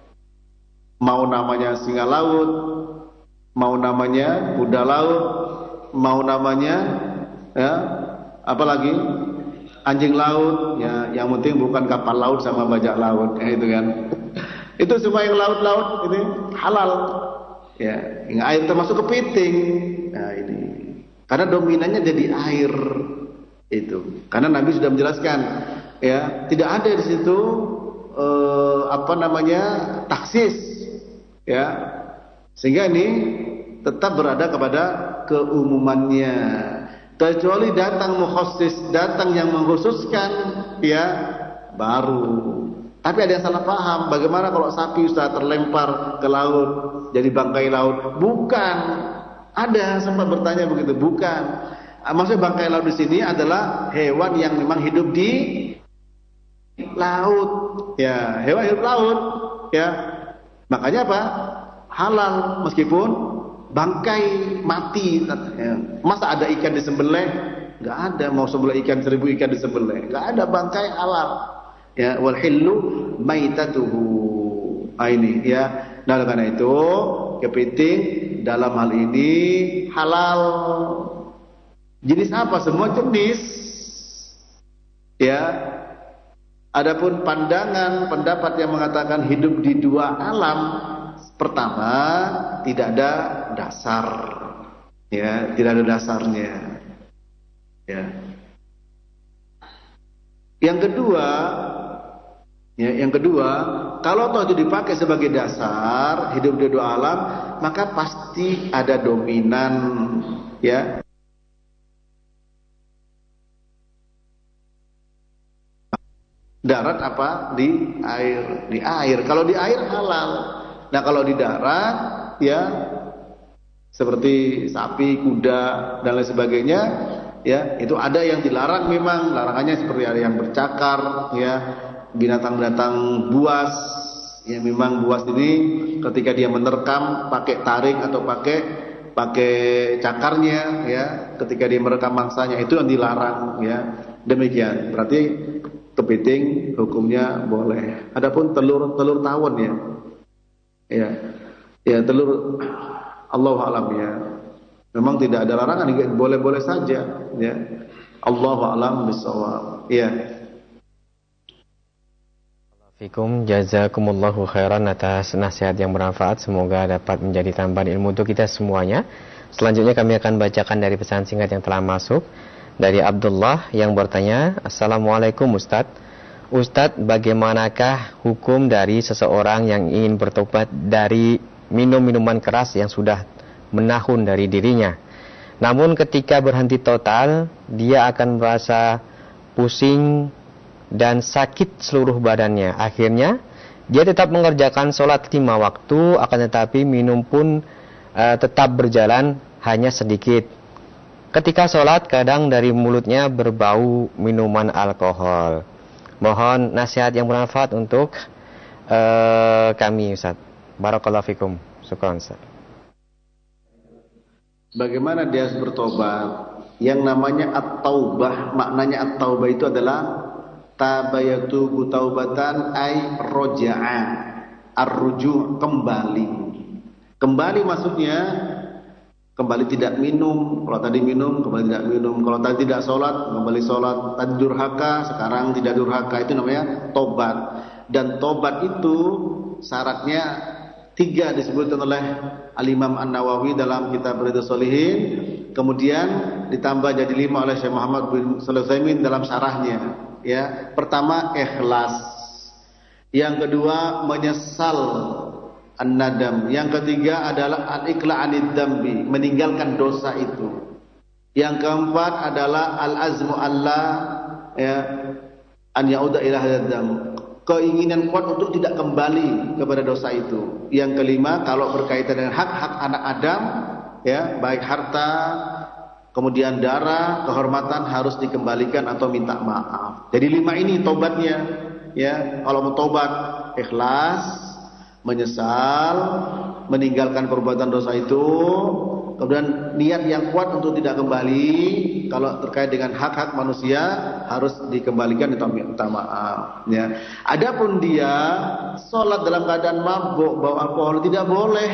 Mau namanya singa laut, mau namanya kuda laut, mau namanya ya apalagi anjing laut, ya, yang penting bukan kapal laut sama bajak laut, ya, itu kan. Itu semua yang laut-laut ini halal, ya. Yang air termasuk kepiting. Nah, ini karena dominannya jadi air itu. Karena Nabi sudah menjelaskan, ya, tidak ada di situ eh, apa namanya taksis, ya. Sehingga ini tetap berada kepada keumumannya. Kecuali datang mukhassis, datang yang mengkhususkan, ya, baru. Tapi ada yang salah paham. Bagaimana kalau sapi Ustaz terlempar ke laut jadi bangkai laut? Bukan. Ada sempat bertanya begitu. Bukan. Maksudnya bangkai laut di sini adalah hewan yang memang hidup di laut. Ya, hewan hidup laut. Ya. Makanya apa? Halal meskipun bangkai mati. Ya. Masa ada ikan disembelih? Enggak ada. Mau sembelih ikan seribu ikan disembelih. Enggak ada, bangkai halal. Ya, wal hillu maitatuhu. Ah, ini ya. Nah, karena itu kepiting dalam hal ini halal. Jenis apa? Semua jenis. Ya. Adapun pandangan pendapat yang mengatakan hidup di dua alam, pertama tidak ada dasar. Ya, tidak ada dasarnya. Ya. Yang kedua, ya, yang kedua, kalau toh itu dipakai sebagai dasar hidup di dua alam, maka pasti ada dominan, ya. Darat apa? Di air. Di air. Kalau di air halal. Nah, kalau di darat, ya, seperti sapi, kuda dan lain sebagainya, ya, itu ada yang dilarang memang. Larangannya seperti ada yang bercakar, ya, binatang-binatang buas. Ya, memang buas ini ketika dia menerkam pakai taring atau pakai pakai cakarnya, ya, ketika dia merekam mangsanya itu yang dilarang, ya. Demikian. Berarti kepiting hukumnya boleh. Adapun telur telur tawon, ya, ya, ya telur Allahu a'lam, ya. Memang tidak ada larangan, boleh-boleh saja, ya. Allahu a'lam bishawab. Ya. Fikum, jazakumullahu khairan atas nasihat yang bermanfaat. Semoga dapat menjadi tambahan ilmu untuk kita semuanya. Selanjutnya kami akan bacakan dari pesan singkat yang telah masuk dari Abdullah yang bertanya, Assalamualaikum Ustadz. Ustadz, bagaimanakah hukum dari seseorang yang ingin bertobat dari minum minuman keras yang sudah menahun dari dirinya, namun ketika berhenti total dia akan merasa pusing dan sakit seluruh badannya. Akhirnya dia tetap mengerjakan sholat lima waktu, akan tetapi minum pun uh, tetap berjalan hanya sedikit. Ketika sholat kadang dari mulutnya berbau minuman alkohol. Mohon nasihat yang bermanfaat untuk uh, kami Ustaz. Barakallahu fikum. Syukran Ustaz. Bagaimana dia harus bertobat? Yang namanya at-taubah, maknanya at-taubah itu adalah tabayatubu taubatan ay roja'a, ar-ruju', kembali. Kembali maksudnya kembali tidak minum. Kalau tadi minum, kembali tidak minum. Kalau tadi tidak sholat, kembali sholat. Tadi durhaka, sekarang tidak durhaka. Itu namanya tobat. Dan tobat itu syaratnya tiga disebutkan oleh Al-Imam An-Nawawi dalam kitab Riyadhus Shalihin. Kemudian ditambah jadi lima oleh Syekh Muhammad bin Shalih Al-Utsaimin dalam syarahnya. Ya, pertama ikhlas. Yang kedua menyesal, an-nadam. Yang ketiga adalah al-iqla' anid dambi, meninggalkan dosa itu. Yang keempat adalah al-azmu Allah, ya, an yauda ila hadzal dzam, keinginan kuat untuk tidak kembali kepada dosa itu. Yang kelima, kalau berkaitan dengan hak-hak anak Adam, ya, baik harta, kemudian darah, kehormatan harus dikembalikan atau minta maaf. Jadi lima ini tobatnya, ya. Kalau mau tobat, ikhlas, menyesal, meninggalkan perbuatan dosa itu, kemudian niat yang kuat untuk tidak kembali. Kalau terkait dengan hak-hak manusia harus dikembalikan atau minta maaf, ya. Adapun dia sholat dalam keadaan mabuk, bawa alkohol, tidak boleh,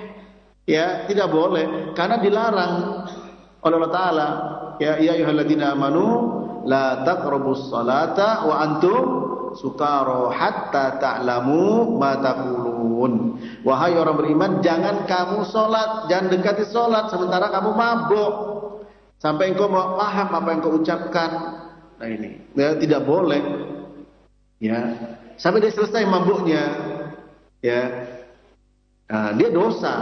ya, tidak boleh, karena dilarang oleh Allah Ta'ala, ya, ya ayyuhalladzina amanu la taqrabus salata wa antum sukara hatta ta'lamu ma taqulun. Wahai orang beriman, jangan kamu sholat, jangan dekati sholat sementara kamu mabuk, sampai engkau mau paham apa yang kau ucapkan. Nah ini, ya, tidak boleh, ya, sampai dia selesai mabuknya, ya. Nah, dia dosa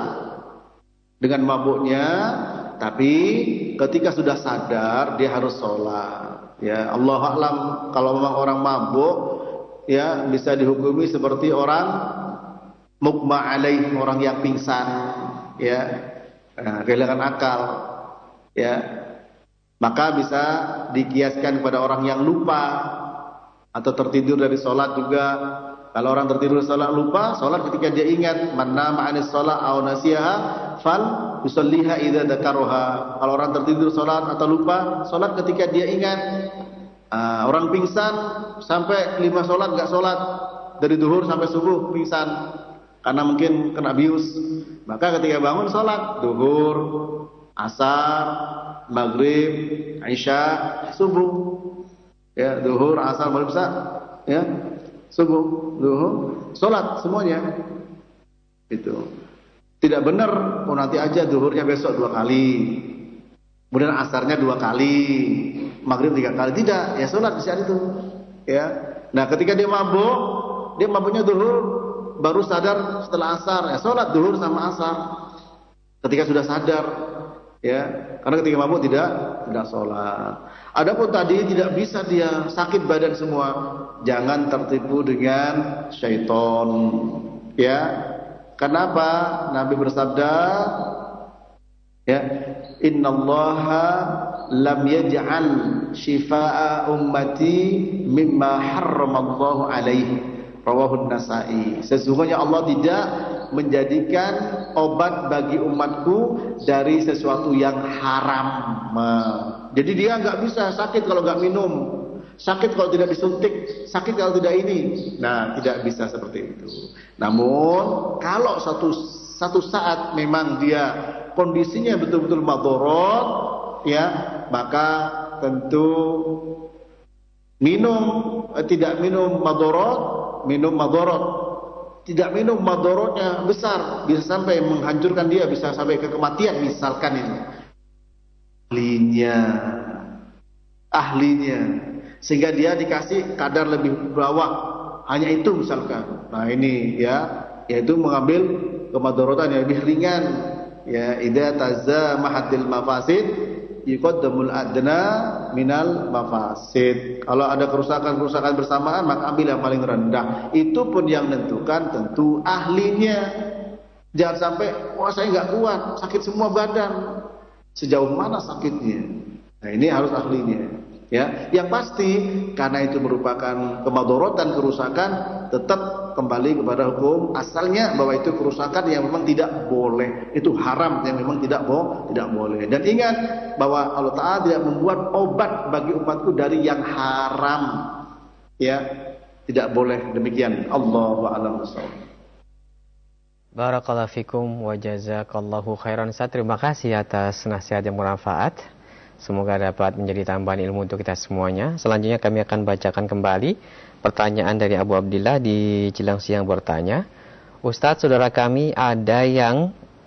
dengan mabuknya. Tapi ketika sudah sadar dia harus sholat. Ya, Allahu a'lam, kalau memang orang mabuk ya bisa dihukumi seperti orang mugma alaih, orang yang pingsan, ya, nah, kehilangan akal, ya, maka bisa dikiaskan kepada orang yang lupa atau tertidur dari sholat juga. Kalau orang tertidur dari sholat lupa, sholat ketika dia ingat, man nama anis sholat aw nasiha fal yusalliha idza dzakaraha. Kalau orang tertidur sholat atau lupa, sholat ketika dia ingat. Uh, orang pingsan sampai lima sholat nggak sholat, dari duhur sampai subuh pingsan karena mungkin kena bius, maka ketika bangun sholat duhur, asar, maghrib, isya, subuh, ya, duhur, asar, maghrib, isya, ya, subuh, duhur, sholat semuanya itu. Tidak benar, oh nanti aja duhurnya besok dua kali, kemudian asarnya dua kali, maghrib tiga kali. Tidak, ya sholat di saat itu, ya. Nah ketika dia mabuk, dia mabuknya duhur, baru sadar setelah asar, ya sholat duhur sama asar ketika sudah sadar, ya, karena ketika mabuk tidak tidak sholat. Adapun tadi tidak bisa dia sakit badan semua, jangan tertipu dengan syaitan, ya. Kenapa? Nabi bersabda, ya, innallaha lam yaj'al shifaa'a ummati mimma harramallahu alaihi, rawahu Nasa'i. Sesungguhnya Allah tidak menjadikan obat bagi umatku dari sesuatu yang haram. Jadi dia nggak bisa sakit kalau nggak minum, sakit kalau tidak disuntik, sakit kalau tidak ini. Nah, tidak bisa seperti itu. Namun kalau satu satu saat memang dia kondisinya betul-betul madorot, ya, maka tentu minum eh, tidak minum madorot, minum madorot, tidak minum madorotnya besar, bisa sampai menghancurkan dia, bisa sampai ke kematian misalkan ini. Ahlinya, ahlinya, sehingga dia dikasih kadar lebih bawah, hanya itu misalkan. Nah ini ya, yaitu mengambil kemadorotan yang lebih ringan. Ya, idza tazamahatil mafasid yuqaddamul adna minal mafasid. Kalau ada kerusakan-kerusakan bersamaan, maka ambil yang paling rendah. Itu pun yang menentukan tentu ahlinya. Jangan sampai, wah saya nggak kuat, sakit semua badan. Sejauh mana sakitnya? Nah ini harus ahlinya. Ya, yang pasti karena itu merupakan kemadorotan, kerusakan, tetap kembali kepada hukum asalnya bahwa itu kerusakan yang memang tidak boleh, itu haram yang memang tidak bo tidak boleh. Dan ingat bahwa Allah Ta'ala tidak membuat obat bagi umatku dari yang haram, ya, tidak boleh demikian. Allahu a'lam bishawab. Barakallahu fikum wa jazakallahu khairan. Ustaz, terima kasih atas nasihat yang bermanfaat. Semoga dapat menjadi tambahan ilmu untuk kita semuanya. Selanjutnya kami akan bacakan kembali pertanyaan dari Abu Abdillah di Cilangsi yang bertanya, Ustadz, saudara kami ada yang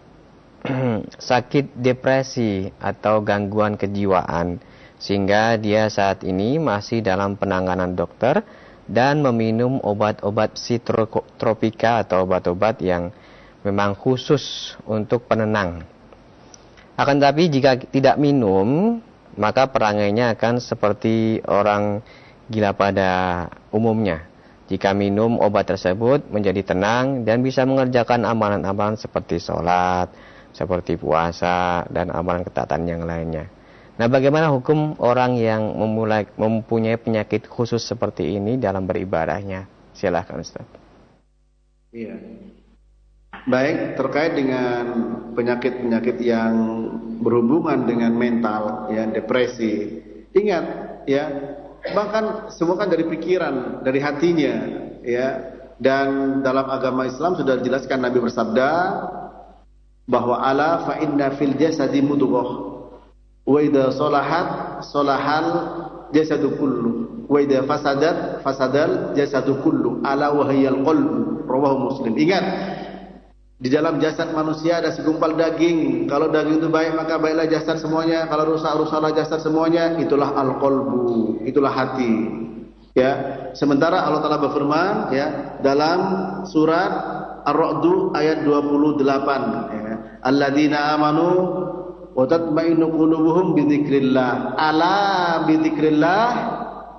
sakit depresi atau gangguan kejiwaan, sehingga dia saat ini masih dalam penanganan dokter dan meminum obat-obat psikotropika atau obat-obat yang memang khusus untuk penenang. Akan tapi jika tidak minum, maka perangainya akan seperti orang gila pada umumnya. Jika minum obat tersebut menjadi tenang dan bisa mengerjakan amalan-amalan seperti sholat, seperti puasa, dan amalan ketaatan yang lainnya. Nah, bagaimana hukum orang yang memulai, mempunyai penyakit khusus seperti ini dalam beribadahnya? Silahkan Ustaz. Iya. Baik, terkait dengan penyakit-penyakit yang berhubungan dengan mental, ya, depresi. Ingat, ya, bahkan semua kan dari pikiran, dari hatinya, ya. Dan dalam agama Islam sudah dijelaskan, Nabi bersabda bahwa ala fa inna fil jasadi mudghah wa idza salahat salahal jasadu kullu wa idza fasadat fasadal jasadu kullu ala wa hiyal qalbu, rawahu Muslim. Ingat, di dalam jasad manusia ada segumpal daging. Kalau daging itu baik, maka baiklah jasad semuanya. Kalau rusak, rusaklah jasad semuanya. Itulah al-qalbu, itulah hati. Ya. Sementara Allah Ta'ala berfirman, ya, dalam surat Ar-Ra'd ayat dua puluh delapan, ya, alladzina amanu wa tatma'innu qulubuhum bi dzikrillah. Ala bi dzikrillah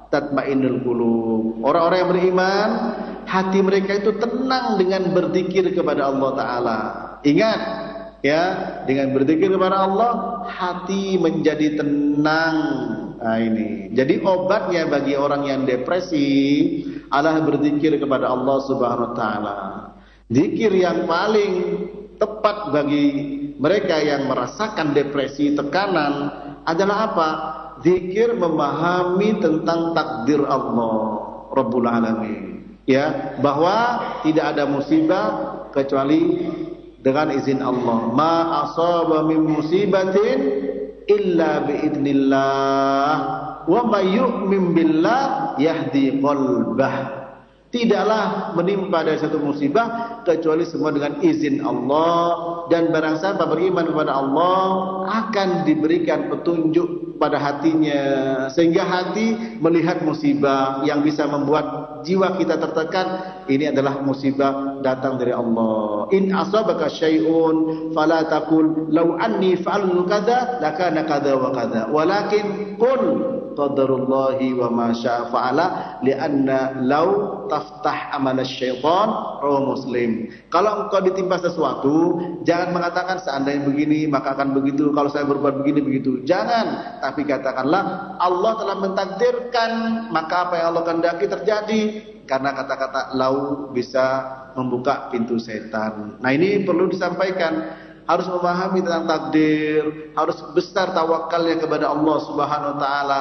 tatmainnul qulub. Orang-orang yang beriman, hati mereka itu tenang dengan berzikir kepada Allah Ta'ala. Ingat, ya, dengan berzikir kepada Allah, hati menjadi tenang. Nah ini, jadi obatnya bagi orang yang depresi adalah berzikir kepada Allah Subhanahu Wa Ta'ala. Zikir yang paling tepat bagi mereka yang merasakan depresi, tekanan adalah apa? Zikir memahami tentang takdir Allah Rabbul Alamin, ya, bahwa tidak ada musibah kecuali dengan izin Allah. Ma asaba min musibatin illa biidznillah wa may yu'min billah yahdi qalbah. Tidaklah menimpa dari satu musibah kecuali semua dengan izin Allah, dan barang siapa beriman kepada Allah akan diberikan petunjuk pada hatinya, sehingga hati melihat musibah yang bisa membuat jiwa kita tertekan. Ini adalah musibah datang dari Allah. In asabaka syai'un fala taqul law anni fa'altu kadza lakana kadza wa kadza, walakin qul qadarullahi wa ma syaa fa'ala lianna law taftah amal syaitan. Rawi Muslim. Kalau engkau ditimpa sesuatu, jangan mengatakan seandainya begini maka akan begitu, kalau saya berbuat begini begitu. Jangan, tapi katakanlah Allah telah mentakdirkan, maka apa yang Allah kehendaki terjadi. Karena kata-kata lau bisa membuka pintu setan. Nah ini perlu disampaikan. Harus memahami tentang takdir, harus besar tawakalnya kepada Allah Subhanahu Wa Ta'ala.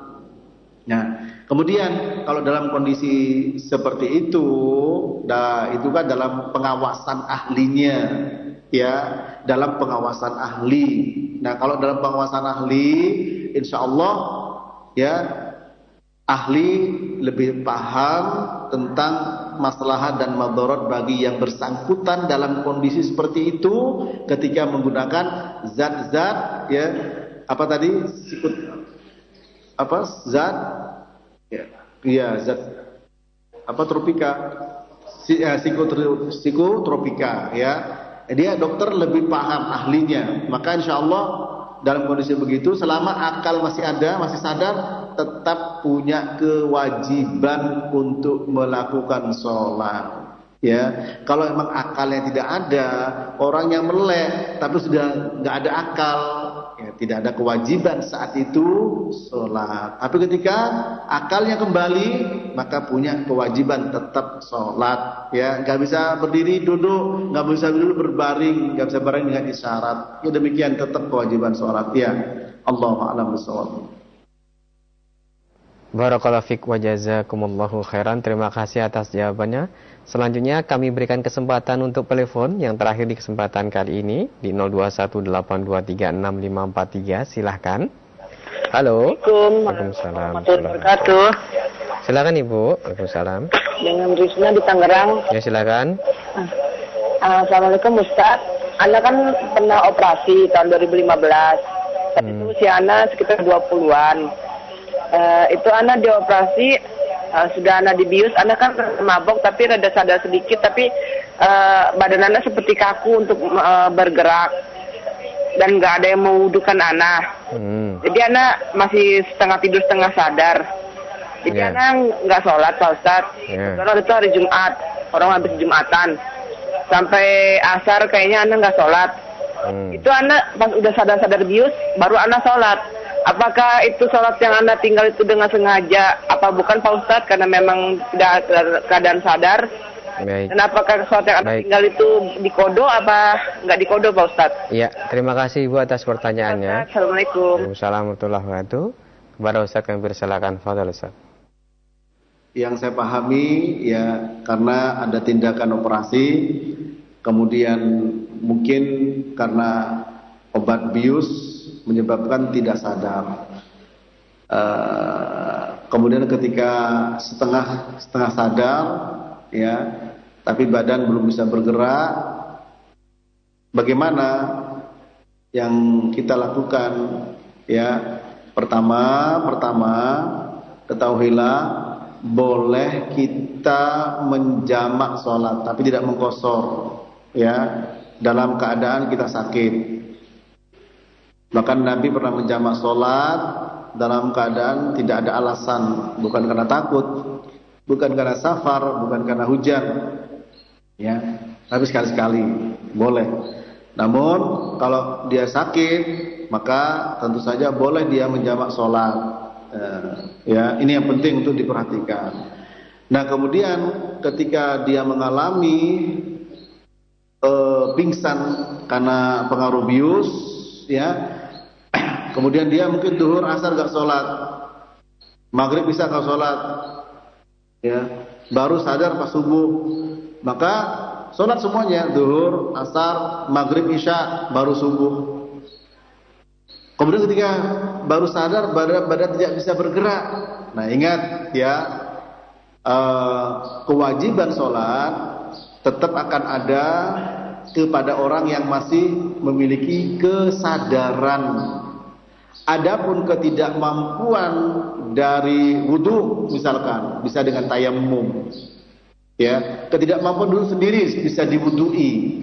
Nah, kemudian kalau dalam kondisi seperti itu, dah itu kan dalam pengawasan ahlinya, ya, dalam pengawasan ahli. Nah, kalau dalam pengawasan ahli, insya Allah, ya, ahli lebih paham tentang maslahat dan madarat bagi yang bersangkutan dalam kondisi seperti itu ketika menggunakan zat-zat, ya, apa tadi, sikut apa zat, ya, ya zat apa tropika, si, ya, psikotropika, ya, dia dokter lebih paham ahlinya. Maka insya Allah dalam kondisi begitu, selama akal masih ada, masih sadar, tetap punya kewajiban untuk melakukan sholat. Ya, kalau memang akalnya tidak ada, orang yang melek tapi sudah nggak ada akal, ya, tidak ada kewajiban saat itu sholat. Tapi ketika akalnya kembali, maka punya kewajiban tetap sholat. Ya, nggak bisa berdiri duduk, nggak bisa duduk berbaring, nggak bisa baring dengan isyarat. Ya demikian, tetap kewajiban sholat. Ya, Allahu a'lam bishawab. Barakallahu fiik wa jazakumullahu khairan. Terima kasih atas jawabannya. Selanjutnya kami berikan kesempatan untuk telepon yang terakhir di kesempatan kali ini di nol dua satu delapan dua tiga enam lima empat tiga. Silahkan. Halo. Waalaikumsalam warahmatullahi wabarakatuh. Silakan Ibu. Waalaikumsalam. Dengan Risna di Tangerang. Ya, silakan. Assalamualaikum Ustaz. Anda kan pernah operasi tahun dua ribu lima belas. Saat Hmm. itu usia Anda sekitar dua puluhan. Uh, itu Anda dioperasi, uh, sudah Anda dibius, Anda kan mabok tapi rada sadar sedikit, tapi uh, badan Anda seperti kaku untuk uh, bergerak dan nggak ada yang mewudukan Anda. Hmm. Jadi Anda masih setengah tidur setengah sadar. Jadi Yeah. Anda nggak sholat Pak Ustadz. Yeah. Karena itu hari Jumat, orang habis Jumatan, sampai asar kayaknya Anda nggak sholat. Hmm. Itu Anda pas udah sadar-sadar bius, baru Anda sholat. Apakah itu sholat yang Anda tinggal itu dengan sengaja? Apa bukan Pak Ustadz? Karena memang tidak keadaan sadar. Baik. Dan apakah sholat yang Anda Baik. tinggal itu dikodo apa nggak dikodo Pak Ustadz? Iya, terima kasih Ibu atas pertanyaannya. Assalamualaikum. Waalaikumsalam warahmatullahi wabarakatuh. Kepada Ustaz kami persilakan. Fadhal Ustaz. Yang saya pahami, ya, karena ada tindakan operasi, kemudian mungkin karena obat bius menyebabkan tidak sadar. Uh, kemudian ketika setengah setengah sadar, ya, tapi badan belum bisa bergerak, bagaimana yang kita lakukan? Ya, pertama, pertama ketahuilah boleh kita menjamak sholat, tapi tidak mengkosor, ya, dalam keadaan kita sakit. Bahkan Nabi pernah menjamak sholat dalam keadaan tidak ada alasan, bukan karena takut, bukan karena safar, bukan karena hujan, ya, tapi sekali-sekali boleh. Namun kalau dia sakit, maka tentu saja boleh dia menjamak sholat. Ya, ini yang penting untuk diperhatikan. Nah, kemudian ketika dia mengalami uh, pingsan karena pengaruh bius, ya, kemudian dia mungkin duhur asar gak sholat, maghrib bisa gak sholat, ya, baru sadar pas subuh, maka sholat semuanya, duhur, asar, maghrib, isya, baru subuh. Kemudian ketika baru sadar badan, badan tidak bisa bergerak. Nah, ingat ya, uh, kewajiban sholat tetap akan ada kepada orang yang masih memiliki kesadaran. Adapun ketidakmampuan dari wudu misalkan bisa dengan tayamum. Ya, ketidakmampuan dulu sendiri bisa diwudui.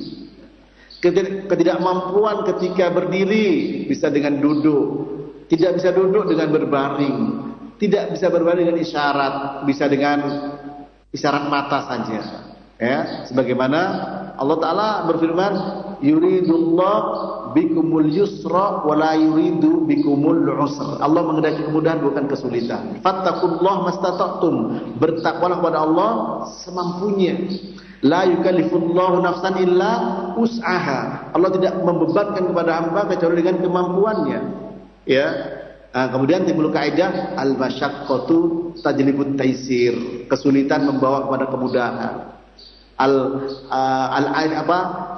Ketidakmampuan ketika berdiri bisa dengan duduk, tidak bisa duduk dengan berbaring, tidak bisa berbaring dengan isyarat, bisa dengan isyarat mata saja. Ya, sebagaimana Allah Ta'ala berfirman, yuridullah bikumul yusra wa la yuridu bikumul usra. Allah menghendaki kemudahan bukan kesulitan. Fattaqullaha mastata'tum, bertakwalah kepada Allah semampunya. La yukallifullahu nafsan illa us'aha. Allah tidak membebankan kepada hamba kecuali dengan kemampuannya. Ya. Nah, kemudian timbul kaidah al-masyaqqatu tajlibut taisir. Kesulitan membawa kepada kemudahan. Al uh, al apa?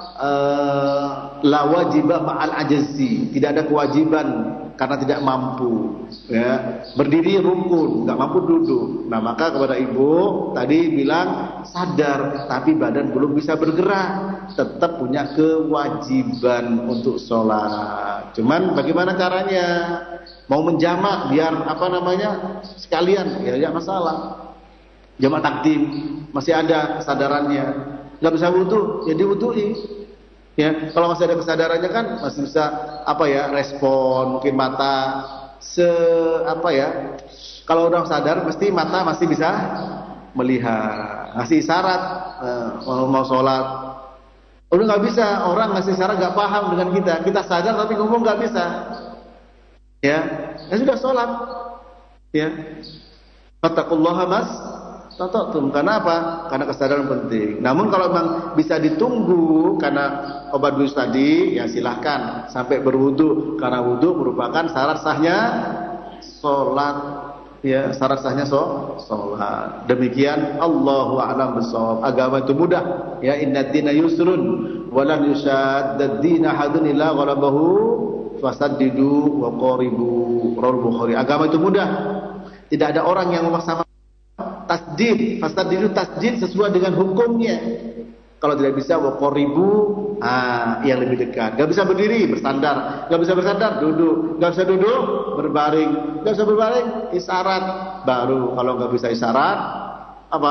Uh, la wajiba ma'al ajzi. Tidak ada kewajiban karena tidak mampu, ya. Berdiri rukun, nggak mampu duduk. Nah, maka kepada ibu tadi bilang sadar tapi badan belum bisa bergerak, tetap punya kewajiban untuk sholat. Cuman bagaimana caranya? Mau menjamak biar apa namanya sekalian, ya tidak masalah. Jamak takdim masih ada kesadarannya, nggak bisa wudu, ya diwudui. Ya, kalau masih ada kesadarannya kan masih bisa apa ya, respon, mungkin mata se apa ya. Kalau udah sadar pasti mata masih bisa melihat, ngasih isyarat eh, mau, mau sholat. Udah nggak bisa, orang ngasih isyarat nggak paham dengan kita. Kita sadar tapi ngomong nggak bisa. Ya, ya sudah sholat. Ya, fattaqullaha mas Tatum. Karena apa? Karena kesadaran penting. Namun kalau memang bisa ditunggu karena obat bius tadi, ya silahkan sampai berwudu. Karena wudu merupakan syarat sahnya sholat. Ya, syarat sahnya sholat. Demikian Allahu a'lam bishawab. Agama itu mudah. Ya, inna dina yusrun walan yushaddad dina hadun illa ghalabahu fasaddidu wa qaribu. Rawal Bukhari. Agama itu mudah. Tidak ada orang yang memaksa tasdid, fasadidu tasdid sesuai dengan hukumnya. Kalau tidak bisa waqoribu, ah, yang lebih dekat. Gak bisa berdiri, bersandar. Gak bisa bersandar, duduk. Gak bisa duduk, berbaring. Gak bisa berbaring, isyarat. Baru kalau gak bisa isyarat, apa?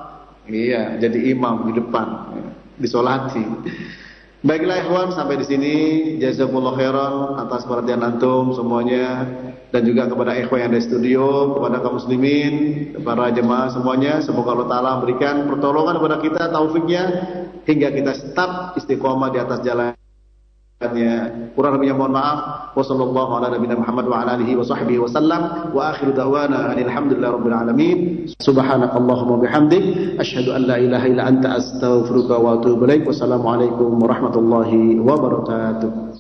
Iya, jadi imam di depan, disolati. Baiklah ikhwan, sampai di sini jazakumullah khairan atas perhatian antum semuanya, dan juga kepada ikhwan yang ada di studio, kepada kaum muslimin, para jemaah semuanya, semoga Allah Ta'ala memberikan pertolongan kepada kita, taufiknya, hingga kita tetap istiqomah di atas jalannya. Kurang lebihnya mohon maaf. Wassallallahu ala nabiyina Muhammad wa ala alihi wa sahbihi wa sallam, wa akhiru da'wana alhamdulillahi rabbil alamin. Subhanakallahumma bihamdik asyhadu an la ilaha illa anta astaghfiruka wa atubu ilaik. Wassalamualaikum warahmatullahi wabarakatuh.